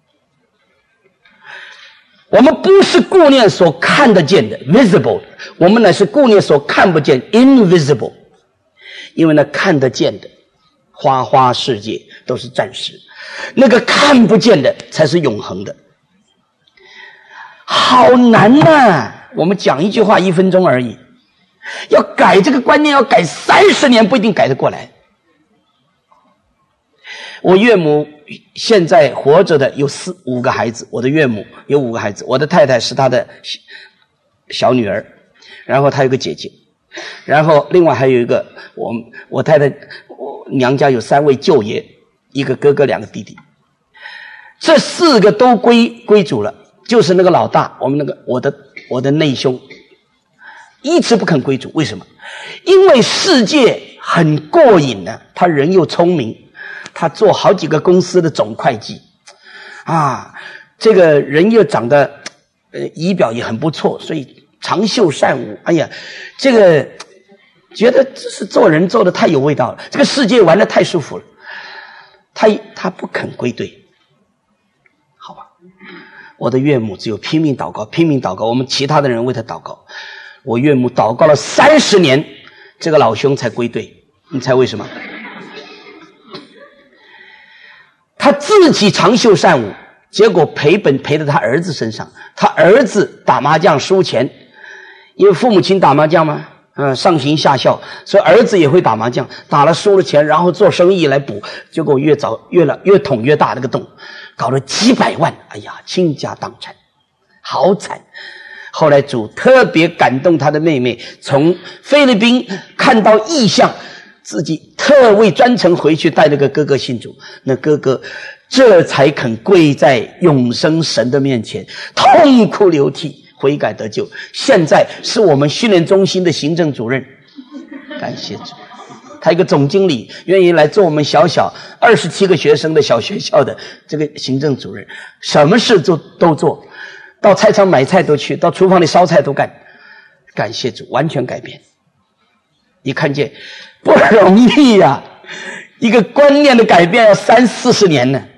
[SPEAKER 1] 我们不是顾念所看得见的 visible， 我们乃是顾念所看不见 invisible。因为那看得见的花花世界都是暂时，那个看不见的才是永恒的。好难啊，我们讲一句话一分钟而已，要改这个观念要改三十年不一定改得过来。我岳母现在活着的有四五个孩子，我的岳母有五个孩子，我的太太是她的小女儿，然后她有个姐姐，然后另外还有一个我我太太我娘家有三位舅爷，一个哥哥两个弟弟，这四个都归归主了，就是那个老大，我们那个我的我的内兄一直不肯归主。为什么？因为世界很过瘾呢、啊，他人又聪明，他做好几个公司的总会计啊，这个人又长得呃仪表也很不错，所以长袖善舞。哎呀，这个觉得这是做人做的太有味道了，这个世界玩的太舒服了，他他不肯归队。好吧，我的岳母只有拼命祷告，拼命祷告，我们其他的人为他祷告。我岳母祷告了三十年，这个老兄才归队。你猜为什么？他自己长袖善舞，结果赔本赔在他儿子身上。他儿子打麻将输钱，因为父母亲打麻将嘛，嗯、呃，上行下效，所以儿子也会打麻将，打了输了钱，然后做生意来补，结果越早越了越捅越大那个洞，搞了几百万，哎呀，倾家荡产，好惨。后来主特别感动他的妹妹，从菲律宾看到异象，自己特为专程回去带那个哥哥信主，那哥哥这才肯跪在永生神的面前，痛哭流涕，悔改得救。现在是我们训练中心的行政主任，感谢主。他一个总经理愿意来做我们小小二十七个学生的小学校的这个行政主任，什么事都都做，到菜场买菜都去，到厨房里烧菜都干。感谢主，完全改变。你看见不容易呀、啊，一个观念的改变要三四十年呢。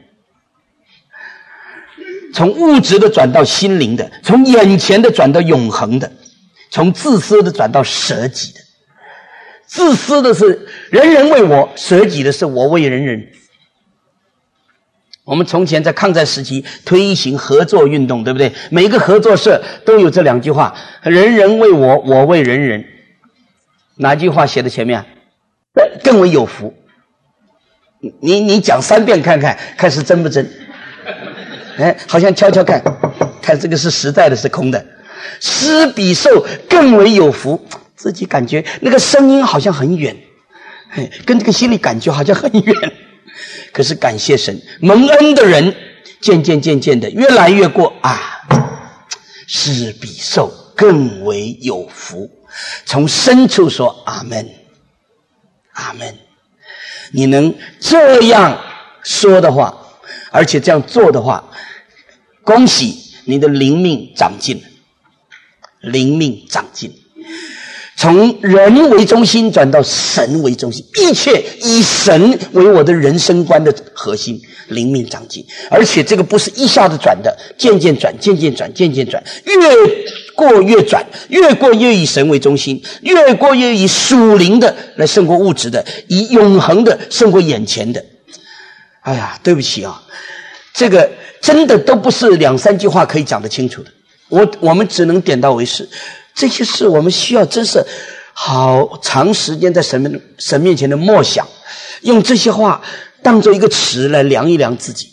[SPEAKER 1] 从物质的转到心灵的，从眼前的转到永恒的，从自私的转到舍己的。自私的是人人为我，舍己的是我为人人。我们从前在抗战时期推行合作运动，对不对？每一个合作社都有这两句话，人人为我，我为人人。哪句话写在前面？更为有福。你你讲三遍看看，看是真不真？哎，好像敲敲看，看这个是实在的是空的。施比受更为有福，自己感觉那个声音好像很远，跟这个心里感觉好像很远。可是感谢神，蒙恩的人渐渐渐渐的越来越过啊，施比受更为有福。从深处说阿们，阿们。你能这样说的话，而且这样做的话，恭喜你的灵命长进，灵命长进。从人为中心转到神为中心，一切以神为我的人生观的核心，灵命长进。而且这个不是一下子转的，渐渐转，渐渐转，渐渐转，越过越转，越过越以神为中心，越过越以属灵的来胜过物质的，以永恒的胜过眼前的。哎呀，对不起啊，这个真的都不是两三句话可以讲得清楚的，我我们只能点到为止。这些事我们需要真是好长时间在神面神面前的默想，用这些话当做一个尺来量一量自己，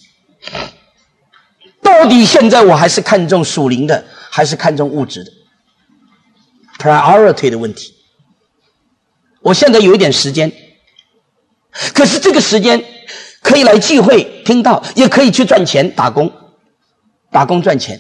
[SPEAKER 1] 到底现在我还是看重属灵的，还是看重物质的 priority 的问题。我现在有一点时间，可是这个时间可以来聚会听到，也可以去赚钱打工，打工赚钱。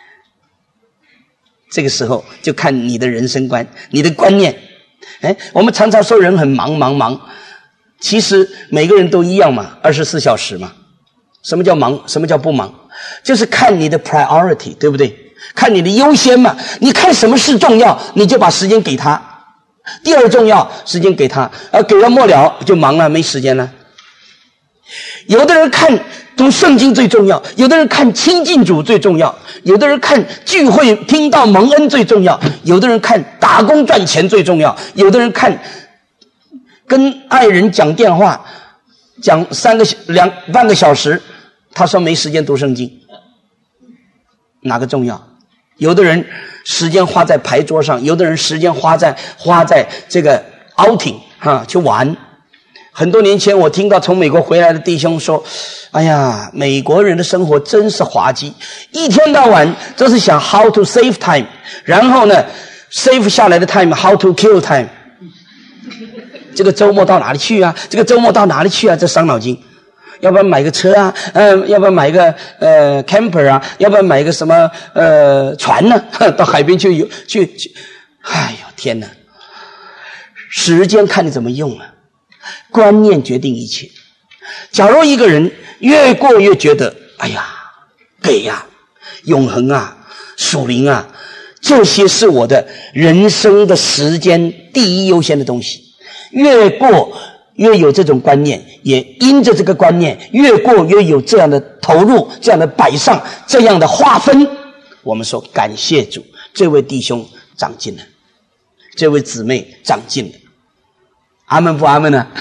[SPEAKER 1] 这个时候就看你的人生观，你的观念。哎，我们常常说人很忙忙忙，其实每个人都一样嘛，二十四小时嘛。什么叫忙？什么叫不忙？就是看你的 priority， 对不对？看你的优先嘛。你看什么事重要，你就把时间给他。第二重要，时间给他，而给到末了就忙了，没时间了。有的人看读圣经最重要，有的人看亲近主最重要，有的人看聚会听到蒙恩最重要，有的人看打工赚钱最重要，有的人看跟爱人讲电话讲三个两半个小时，他说没时间读圣经，哪个重要？有的人时间花在牌桌上，有的人时间花在花在这个 outing 哈，去玩。很多年前我听到从美国回来的弟兄说，哎呀，美国人的生活真是滑稽，一天到晚都是想 how to save time， 然后呢 save 下来的 time how to kill time。这个周末到哪里去啊？这个周末到哪里去啊？这伤脑筋。要不然买个车啊？呃，要不然买个呃 camper 啊？要不然买个什么呃船呢、啊？到海边去游去去。哎呦天哪！时间看你怎么用啊，观念决定一切。假如一个人越过越觉得，哎呀，给呀、啊，永恒啊，属灵啊，这些是我的人生的时间第一优先的东西。越过越有这种观念，也因着这个观念越过越有这样的投入，这样的摆上，这样的划分。我们说感谢主，这位弟兄长进了，这位姊妹长进了。阿们不阿们呢？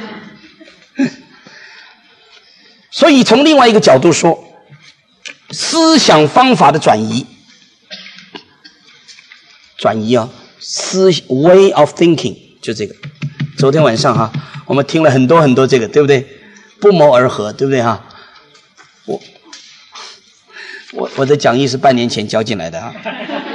[SPEAKER 1] 所以从另外一个角度说，思想方法的转移，转移啊，思 way of thinking 就这个。昨天晚上哈，我们听了很多很多这个，对不对？不谋而合，对不对哈？我我我的讲义是半年前交进来的啊。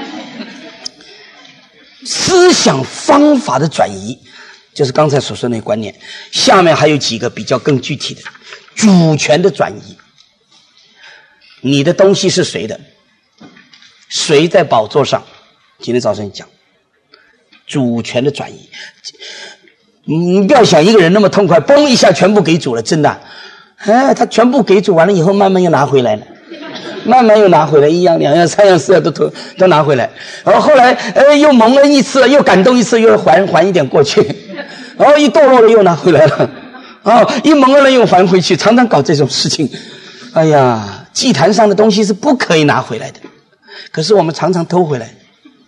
[SPEAKER 1] 思想方法的转移，就是刚才所说的那个观念。下面还有几个比较更具体的，主权的转移。你的东西是谁的？谁在宝座上？今天早上讲主权的转移。你不要想一个人那么痛快，嘣一下全部给主了，真的。哎，他全部给主完了以后，慢慢又拿回来了，慢慢又拿回来，一样、两样、三样、四样都都都拿回来。然后后来，呃，又蒙恩一次，又感动一次，又还还一点过去。然后一堕落了又拿回来了，哦，一蒙恩了又还回去，常常搞这种事情。哎呀，祭坛上的东西是不可以拿回来的，可是我们常常偷回来。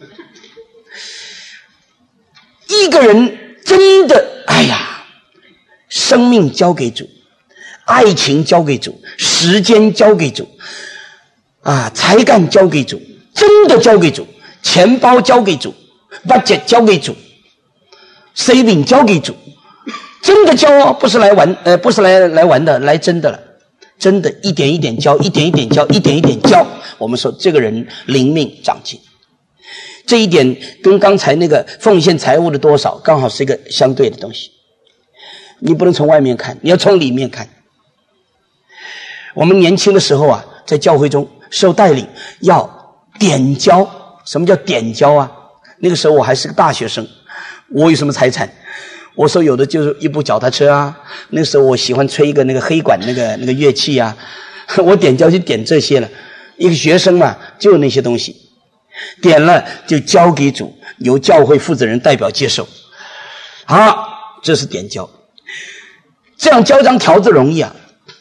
[SPEAKER 1] 一个人真的，哎呀，生命交给主，爱情交给主，时间交给主，啊，才干交给主，真的交给主，钱包交给主 ，budget 交给主 ，saving 交给主，真的交哦，不是来玩，呃，不是来来玩的，来真的了，真的一点一点交，一点一点交，一点一点交。我们说这个人灵命长进。这一点跟刚才那个奉献财物的多少刚好是一个相对的东西。你不能从外面看，你要从里面看。我们年轻的时候啊，在教会中受带领要点交。什么叫点交啊？那个时候我还是个大学生，我有什么财产？我说有的就是一部脚踏车啊，那个时候我喜欢吹一个那个黑管那个那个乐器啊，我点交就点这些了。一个学生嘛，就那些东西。点了就交给主，由教会负责人代表接受。好，这是点交。这样交张条子容易啊。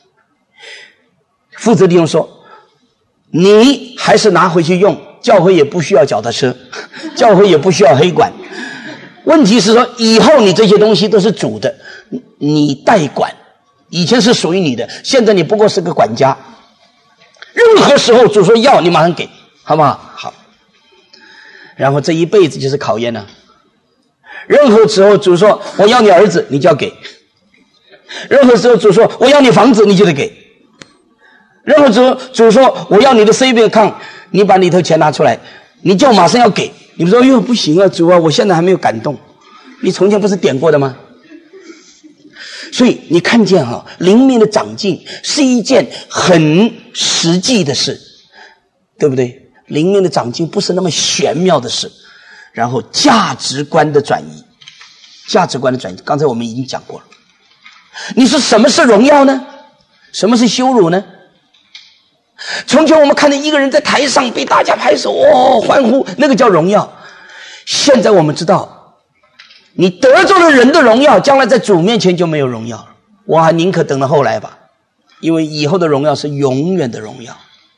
[SPEAKER 1] 负责弟兄说，你还是拿回去用，教会也不需要脚踏车，教会也不需要黑管。问题是说，以后你这些东西都是主的，你代管。以前是属于你的，现在你不过是个管家。任何时候主说要，你马上给，好不好？好。然后这一辈子就是考验了、啊。任何时候主说我要你儿子，你就要给；任何时候主说我要你房子，你就得给；任何时候主说我要你的 saving account， 你把里头钱拿出来，你就马上要给。你说哟不行啊，主啊，我现在还没有感动。你从前不是点过的吗？所以你看见哈、啊，灵命的长进是一件很实际的事，对不对？灵命的长进不是那么玄妙的事。然后价值观的转移，价值观的转移，刚才我们已经讲过了。你说什么是荣耀呢？什么是羞辱呢？从前我们看见一个人在台上被大家拍手，哦，欢呼，那个叫荣耀。现在我们知道，你得着了人的荣耀，将来在主面前就没有荣耀了。我还宁可等到后来吧，因为以后的荣耀是永远的荣耀。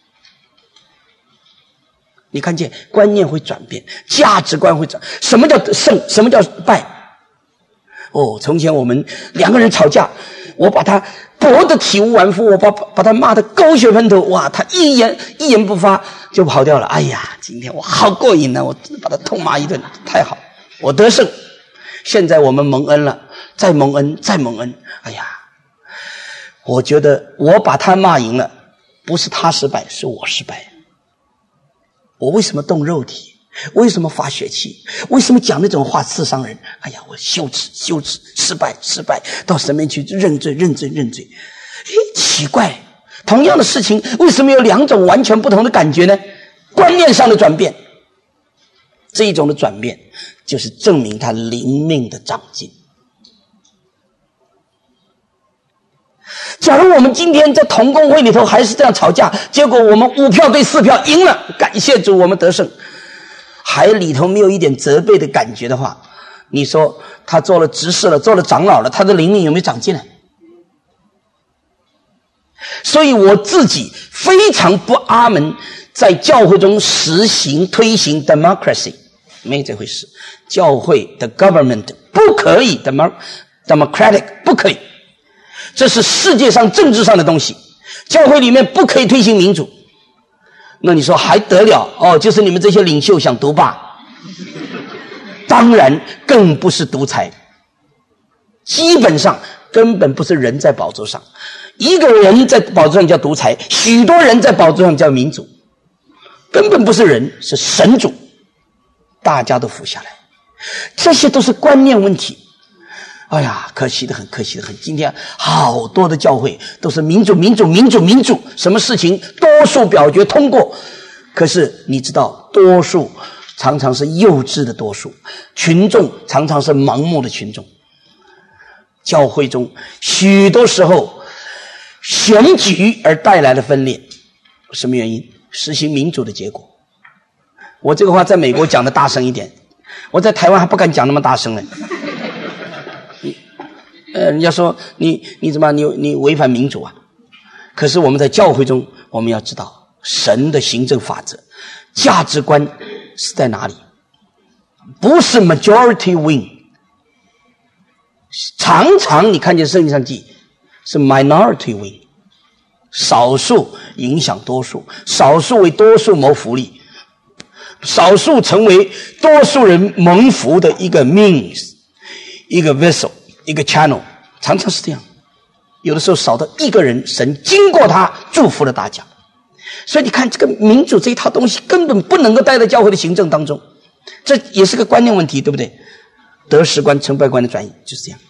[SPEAKER 1] 你看见观念会转变，价值观会转。什么叫胜？什么叫败？ 哦，从前我们两个人吵架，我把他驳得体无完肤，我把把他骂得狗血喷头，哇，他一言一言不发就跑掉了。哎呀，今天我好过瘾呢，我把他痛骂一顿，太好，我得胜。现在我们蒙恩了，再蒙恩，再蒙恩。哎呀，我觉得我把他骂赢了，不是他失败，是我失败。我为什么动肉体？为什么发血气？为什么讲那种话刺伤人？哎呀，我羞耻羞耻，失败失败，到神面去认罪认罪认罪。诶，奇怪，同样的事情为什么有两种完全不同的感觉呢？观念上的转变，这一种的转变就是证明他灵命的长进。假如我们今天在同工会里头还是这样吵架，结果我们五票对四票赢了，感谢主我们得胜，还里头没有一点责备的感觉的话，你说他做了执事了，做了长老了，他的灵命有没有长进呢？所以我自己非常不阿门在教会中实行推行 democracy， 没有这回事。教会的 government 不可以 democratic 不可以，这是世界上政治上的东西，教会里面不可以推行民主。那你说还得了？哦，就是你们这些领袖想独霸，当然更不是独裁，基本上根本不是人在宝座上，一个人在宝座上叫独裁，许多人在宝座上叫民主，根本不是人，是神主，大家都服下来，这些都是观念问题。哎呀，可惜的很，可惜的很。今天好多的教会都是民主民主民主民主，什么事情多数表决通过。可是你知道，多数常常是幼稚的多数，群众常常是盲目的群众。教会中许多时候选举而带来的分裂，什么原因？实行民主的结果。我这个话在美国讲的大声一点，我在台湾还不敢讲那么大声呢。呃，人家说你你怎么你你违反民主啊？可是我们在教会中，我们要知道神的行政法则、价值观是在哪里？不是 majority win， 常常你看见圣经上记是 minority win， 少数影响多数，少数为多数谋福利，少数成为多数人蒙福的一个 means， 一个 vessel。一个 channel， 常常是这样，有的时候少到一个人，神经过他祝福了大家。所以你看这个民主这一套东西根本不能够带到教会的行政当中，这也是个观念问题，对不对？得失观成败观的转移就是这样。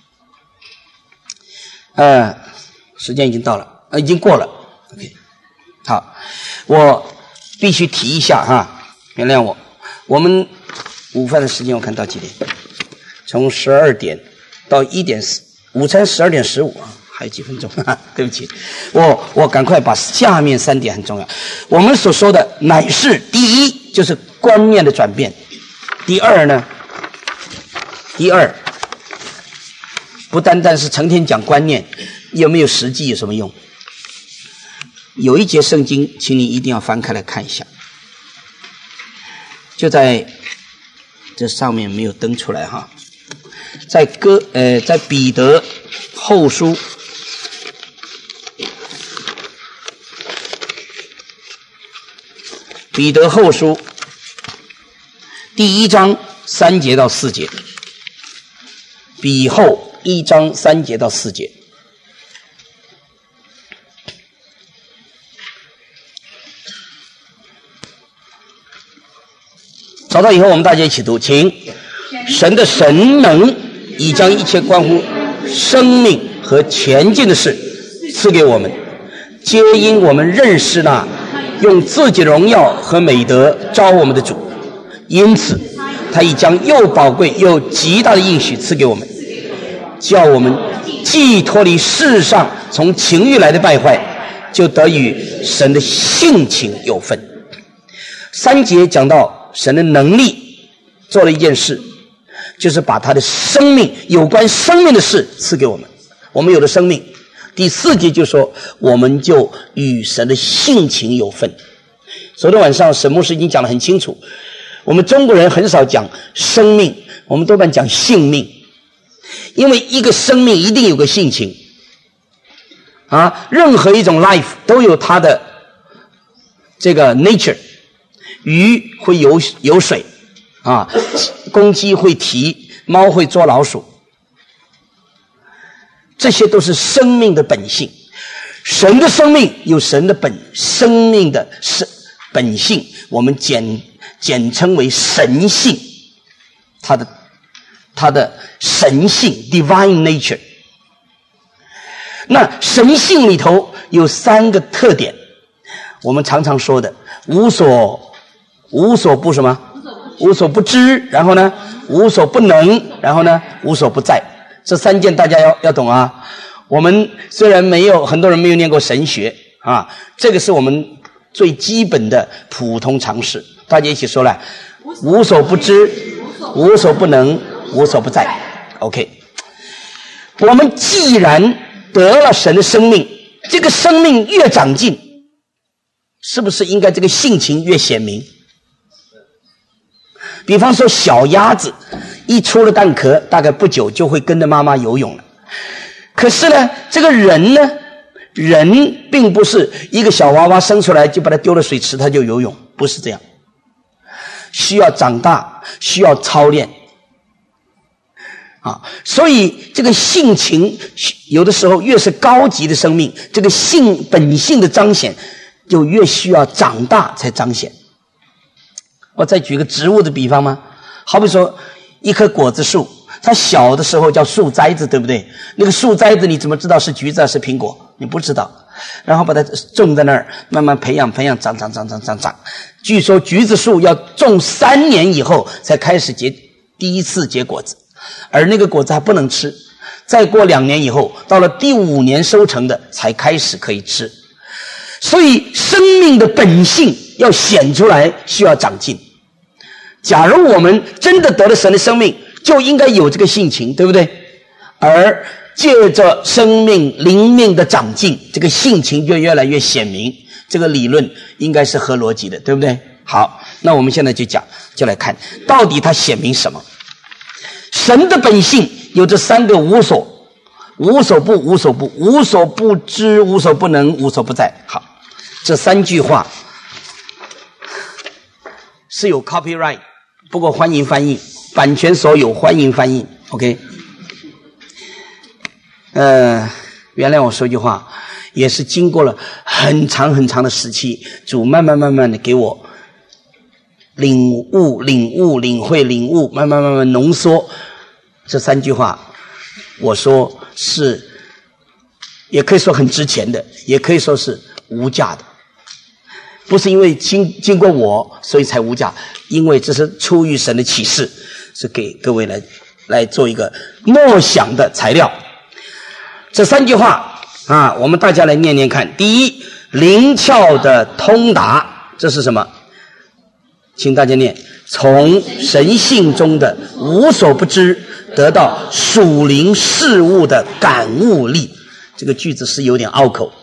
[SPEAKER 1] 呃，时间已经到了，呃，已经过了 OK， 好，我必须提一下哈，原谅我，我们午饭的时间我看到几点？从十二点到一点四，午餐十二点十五啊，还有几分钟，哈哈，对不起，我我赶快把下面三点很重要。我们所说的乃是第一就是观念的转变，第二呢，第二不单单是成天讲观念，有没有实际有什么用？有一节圣经，请你一定要翻开来看一下，就在这上面没有登出来哈。在哥呃，在彼得后书彼得后书第一章三节到四节，彼后一章三节到四节。找到以后，我们大家一起读，请。神的神能已将一切关乎生命和前进的事赐给我们，皆因我们认识那用自己的荣耀和美德招我们的主，因此他已将又宝贵又极大的应许赐给我们，叫我们既脱离世上从情欲来的败坏，就得与神的性情有分。三节讲到神的能力做了一件事，就是把他的生命，有关生命的事赐给我们，我们有了生命。第四节就说我们就与神的性情有分。昨天晚上沈牧师已经讲得很清楚，我们中国人很少讲生命，我们多半讲性命。 因为一个生命一定有个性情啊，任何一种 life 都有它的这个 nature。鱼会游游水啊，公鸡会啼，猫会捉老鼠，这些都是生命的本性。神的生命有神的本生命的本性，我们简简称为神性，它的它的神性 divine nature。 那神性里头有三个特点，我们常常说的无所无所不什么？无所不知，然后呢无所不能，然后呢无所不在。这三件大家要要懂啊。我们虽然没有很多人没有念过神学啊，这个是我们最基本的普通常识。大家一起说来，无所不知，无所不能，无所不在。 OK， 我们既然得了神的生命，这个生命越长进，是不是应该这个性情越显明？比方说小鸭子一出了蛋壳，大概不久就会跟着妈妈游泳了。可是呢，这个人呢，人并不是一个小娃娃生出来就把它丢了水池它就游泳，不是这样，需要长大，需要操练啊。所以这个性情有的时候越是高级的生命，这个性本性的彰显就越需要长大才彰显。我再举个植物的比方吗？好比说一棵果子树，它小的时候叫树栽子，对不对？那个树栽子你怎么知道是橘子还是苹果？你不知道。然后把它种在那儿，慢慢培养培养，长长长长长长。据说橘子树要种三年以后才开始结第一次结果子，而那个果子还不能吃。再过两年以后，到了第五年收成的才开始可以吃。所以生命的本性要显出来，需要长进。假如我们真的得了神的生命，就应该有这个性情，对不对？而借着生命灵命的长进，这个性情就越来越显明。这个理论应该是合逻辑的，对不对？好，那我们现在就讲，就来看到底它显明什么。神的本性有这三个无所，无所不，无所不，无所不知，无所不能，无所不在。好，这三句话是有 copyright， 不过欢迎翻译，版权所有，欢迎翻译。 OK， 呃，原谅我说句话，也是经过了很长很长的时期，主慢慢慢慢的给我领悟领悟领会领悟，慢慢慢慢浓缩这三句话。我说是也可以说很值钱的，也可以说是无价的，不是因为经经过我所以才无价，因为这是出于神的启示，是给各位来来做一个默想的材料。这三句话啊，我们大家来念念看。第一，灵窍的通达，这是什么？请大家念：从神性中的无所不知得到属灵事物的感悟力。这个句子是有点拗口，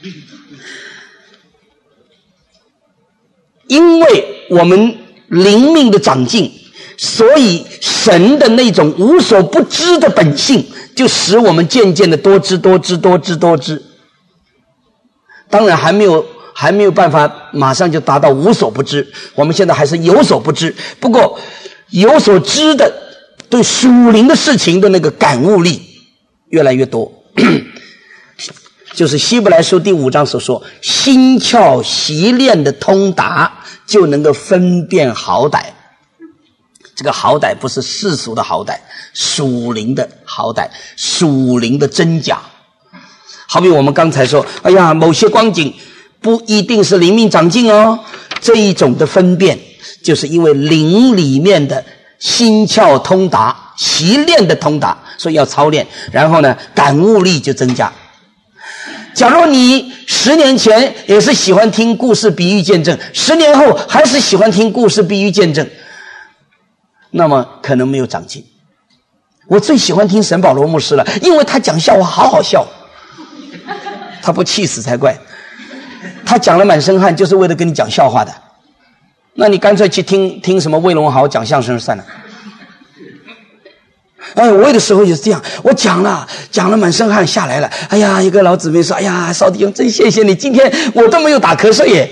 [SPEAKER 1] 因为我们灵命的长进，所以神的那种无所不知的本性就使我们渐渐的多知多知多知多知。当然还没有还没有办法马上就达到无所不知，我们现在还是有所不知，不过有所知的对属灵的事情的那个感悟力越来越多。就是希伯来书第五章所说，心窍习练的通达，就能够分辨好歹。这个好歹不是世俗的好歹，属灵的好歹，属灵的真假。好比我们刚才说，哎呀，某些光景不一定是灵命长进哦，这一种的分辨就是因为灵里面的心窍通达，习练的通达，所以要操练，然后呢感悟力就增加。假如你十年前也是喜欢听故事比喻见证，十年后还是喜欢听故事比喻见证，那么可能没有长进。我最喜欢听沈保罗牧师了，因为他讲笑话好好笑，他不气死才怪。他讲了满身汗就是为了跟你讲笑话的，那你干脆去听听什么魏龙豪讲相声算了。 哎，我有的时候也是这样，我讲了讲了满身汗下来了，哎呀，一个老姊妹说，哎呀，邵弟兄真谢谢你，今天我都没有打瞌睡耶。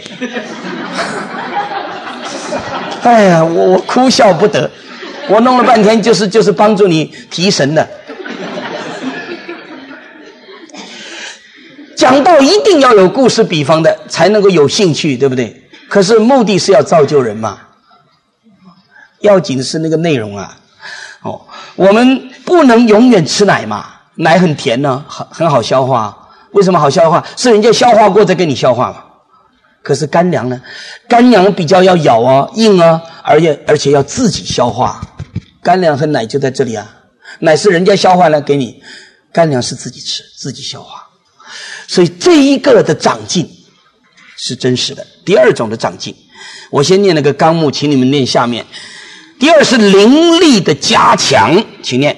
[SPEAKER 1] 哎呀，我我哭笑不得，我弄了半天就是就是帮助你提神的。讲道一定要有故事比方的，才能够有兴趣，对不对？可是目的是要造就人嘛，要紧的是那个内容啊。哦，我们不能永远吃奶嘛，奶很甜呢，很很好消化。为什么好消化？是人家消化过再给你消化嘛。可是干粮呢？干粮比较要咬啊，硬啊，而且而且要自己消化。干粮和奶就在这里啊，奶是人家消化了给你，干粮是自己吃，自己消化。所以这一个的长进是真实的。第二种的长进，我先念那个纲目，请你们念下面。第二是灵力的加强，请念。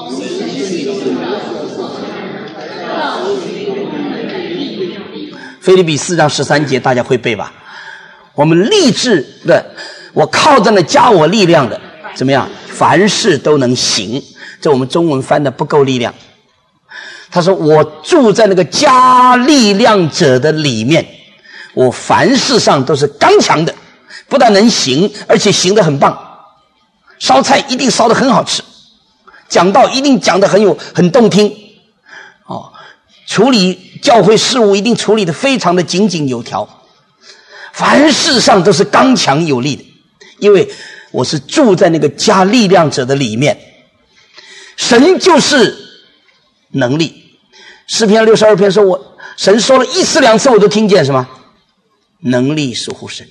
[SPEAKER 1] 腓立比四章十三节大家会背吧？我们立志的，我靠着那加我力量的，怎么样？凡事都能行。这我们中文翻的不够力量。他说我住在那个加力量者的里面，我凡事上都是刚强的，不但能行，而且行得很棒。烧菜一定烧得很好吃，讲道一定讲得很有很动听，哦，处理教会事务一定处理得非常的井井有条，凡事上都是刚强有力的，因为我是住在那个加力量者的里面。神就是能力。诗篇六十二篇说，我神说了一次两次我都听见什么？能力是乎神。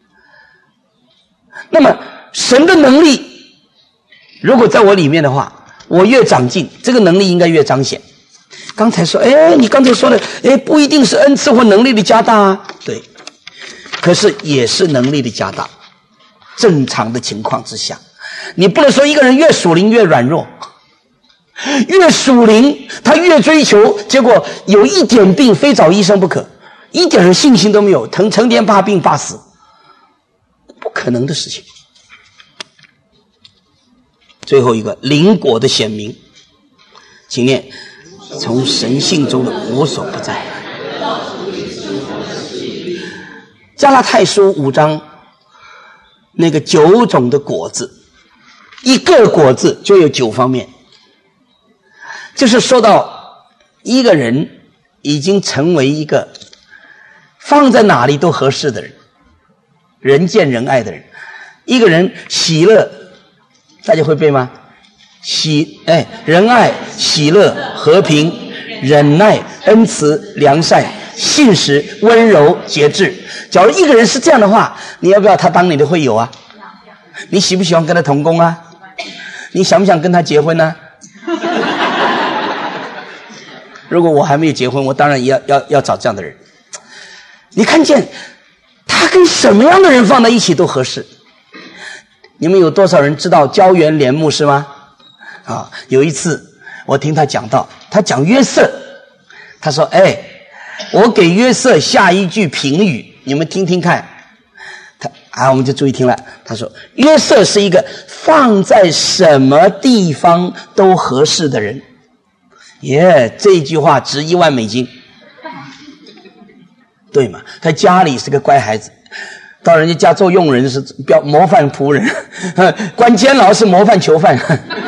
[SPEAKER 1] 那么神的能力如果在我里面的话，我越长进，这个能力应该越彰显。刚才说，哎，你刚才说的，哎，不一定是恩赐或能力的加大啊，对，可是也是能力的加大。正常的情况之下，你不能说一个人越属灵越软弱，越属灵他越追求，结果有一点病非找医生不可，一点信心都没有，成成天怕病怕死，不可能的事情。最后一个灵果的显明，请念从神性中的无所不在。加拉太书五章那个九种的果子，一个果子就有九方面，就是说到一个人已经成为一个放在哪里都合适的人，人见人爱的人。一个人喜乐，大家会背吗？喜哎，仁爱、喜乐、和平、忍耐、恩慈、良善、信实、温柔、节制。假如一个人是这样的话，你要不要他当你的会友啊？你喜不喜欢跟他同工啊？你想不想跟他结婚呢？如果我还没有结婚，我当然也要要要找这样的人。你看见他跟什么样的人放在一起都合适。你们有多少人知道焦元莲牧师吗？啊，有一次我听他讲到，他讲约瑟，他说：“哎，我给约瑟下一句评语，你们听听看。”他啊，我们就注意听了。他说：“约瑟是一个放在什么地方都合适的人。”耶，这句话值一万美金，对嘛？他家里是个乖孩子。到人家家做佣人是标模范仆人，关监牢是模范囚犯，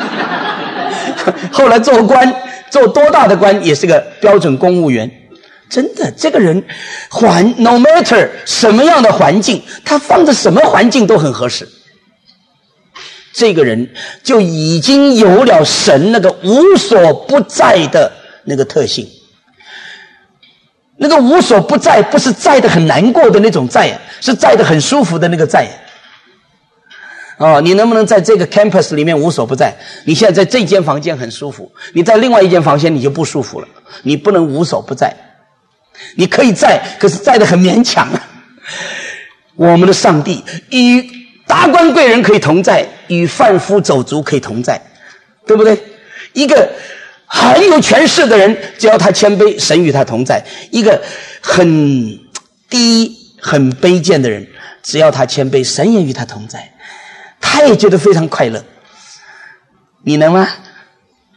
[SPEAKER 1] 后来做官做多大的官也是个标准公务员。真的，这个人环 no matter 什么样的环境，他放在什么环境都很合适。这个人就已经有了神那个无所不在的那个特性。那个无所不在不是在的很难过的那种在，是在的很舒服的那个在。哦，你能不能在这个 campus 里面无所不在？你现在在这间房间很舒服，你在另外一间房间你就不舒服了。你不能无所不在，你可以在，可是在的很勉强。我们的上帝与达官贵人可以同在，与贩夫走卒可以同在，对不对？一个很有权势的人，只要他谦卑，神与他同在；一个很低很卑贱的人，只要他谦卑，神也与他同在。他也觉得非常快乐。你能吗？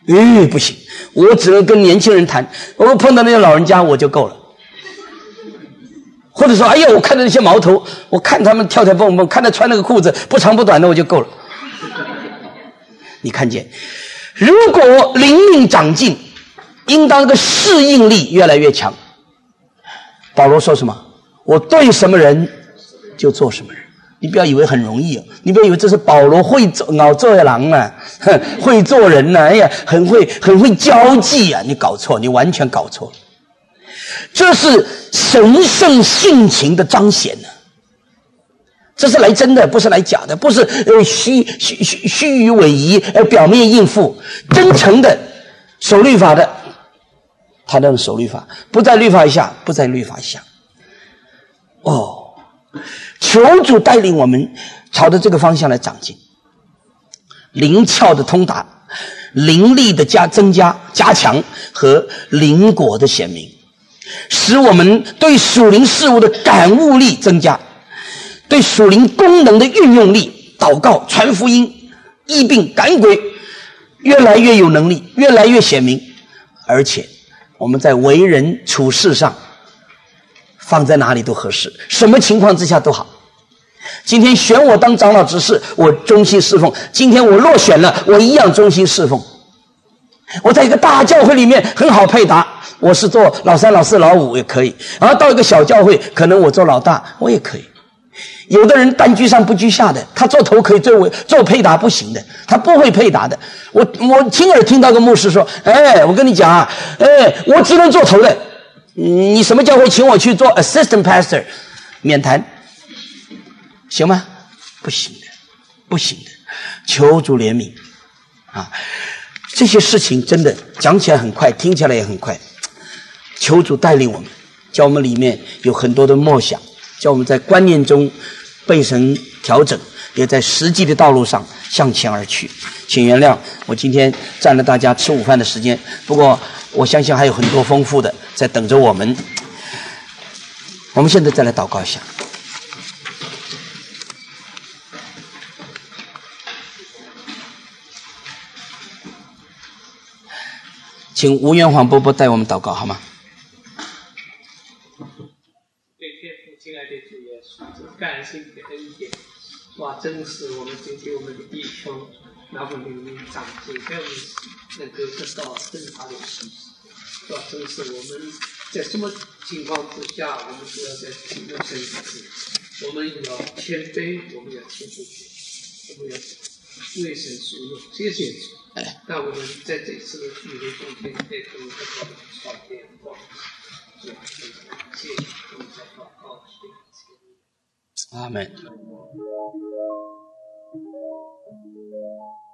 [SPEAKER 1] 哎，不行，我只能跟年轻人谈，我碰到那些老人家我就够了。或者说，哎呀，我看到那些毛头，我看他们跳跳蹦蹦，看他穿那个裤子不长不短的我就够了。你看见，如果灵命长进，应当这个适应力越来越强。保罗说什么？我对什么人就做什么人。你不要以为很容易哦，你不要以为这是保罗会做老做郎啊，会做人呐、啊，哎呀，很会很会交际啊，你搞错，你完全搞错。这是神圣性情的彰显呢、啊，这是来真的，不是来假的，不是呃虚虚虚虚与委蛇，呃表面应付，真诚的守律法的，他能守律法，不在律法下，不在律法下。哦，求主带领我们朝着这个方向来长进，灵窍的通达，灵力的加增加加强和灵果的显明，使我们对属灵事物的感悟力增加，对属灵功能的运用力，祷告、传福音、医病、赶鬼，越来越有能力，越来越显明。而且我们在为人处事上放在哪里都合适，什么情况之下都好。今天选我当长老执事，我忠心侍奉；今天我落选了，我一样忠心侍奉。我在一个大教会里面很好配搭，我是做老三、老四、老五也可以，然后到一个小教会，可能我做老大，我也可以。有的人单居上不居下的，他做头可以做为做配搭不行的，他不会配搭的。我我亲耳听到个牧师说：“哎，我跟你讲啊，哎，我只能做头的，你什么教会请我去做 assistant pastor， 免谈，行吗？不行的，不行的，求主怜悯啊！这些事情真的讲起来很快，听起来也很快，求主带领我们，叫我们里面有很多的默想。”叫我们在观念中被神调整，也在实际的道路上向前而去。请原谅我今天占了大家吃午饭的时间，不过我相信还有很多丰富的在等着我们。我们现在再来祷告一下。请吴元煌伯伯带我们祷告好吗？
[SPEAKER 2] 感谢你的恩典，哇！真是我们今天我们的弟兄，那么灵命长进，让我们能够得到更大的启示，哇！真是我们在什么情况之下，我们都要在提升神子，我们要谦卑，我们要谦卑，我们要为神所用，谢谢主。那我们在这次的聚会中间，也可以得到少点光，是吧？谢谢，我们在祷告。
[SPEAKER 1] 阿们。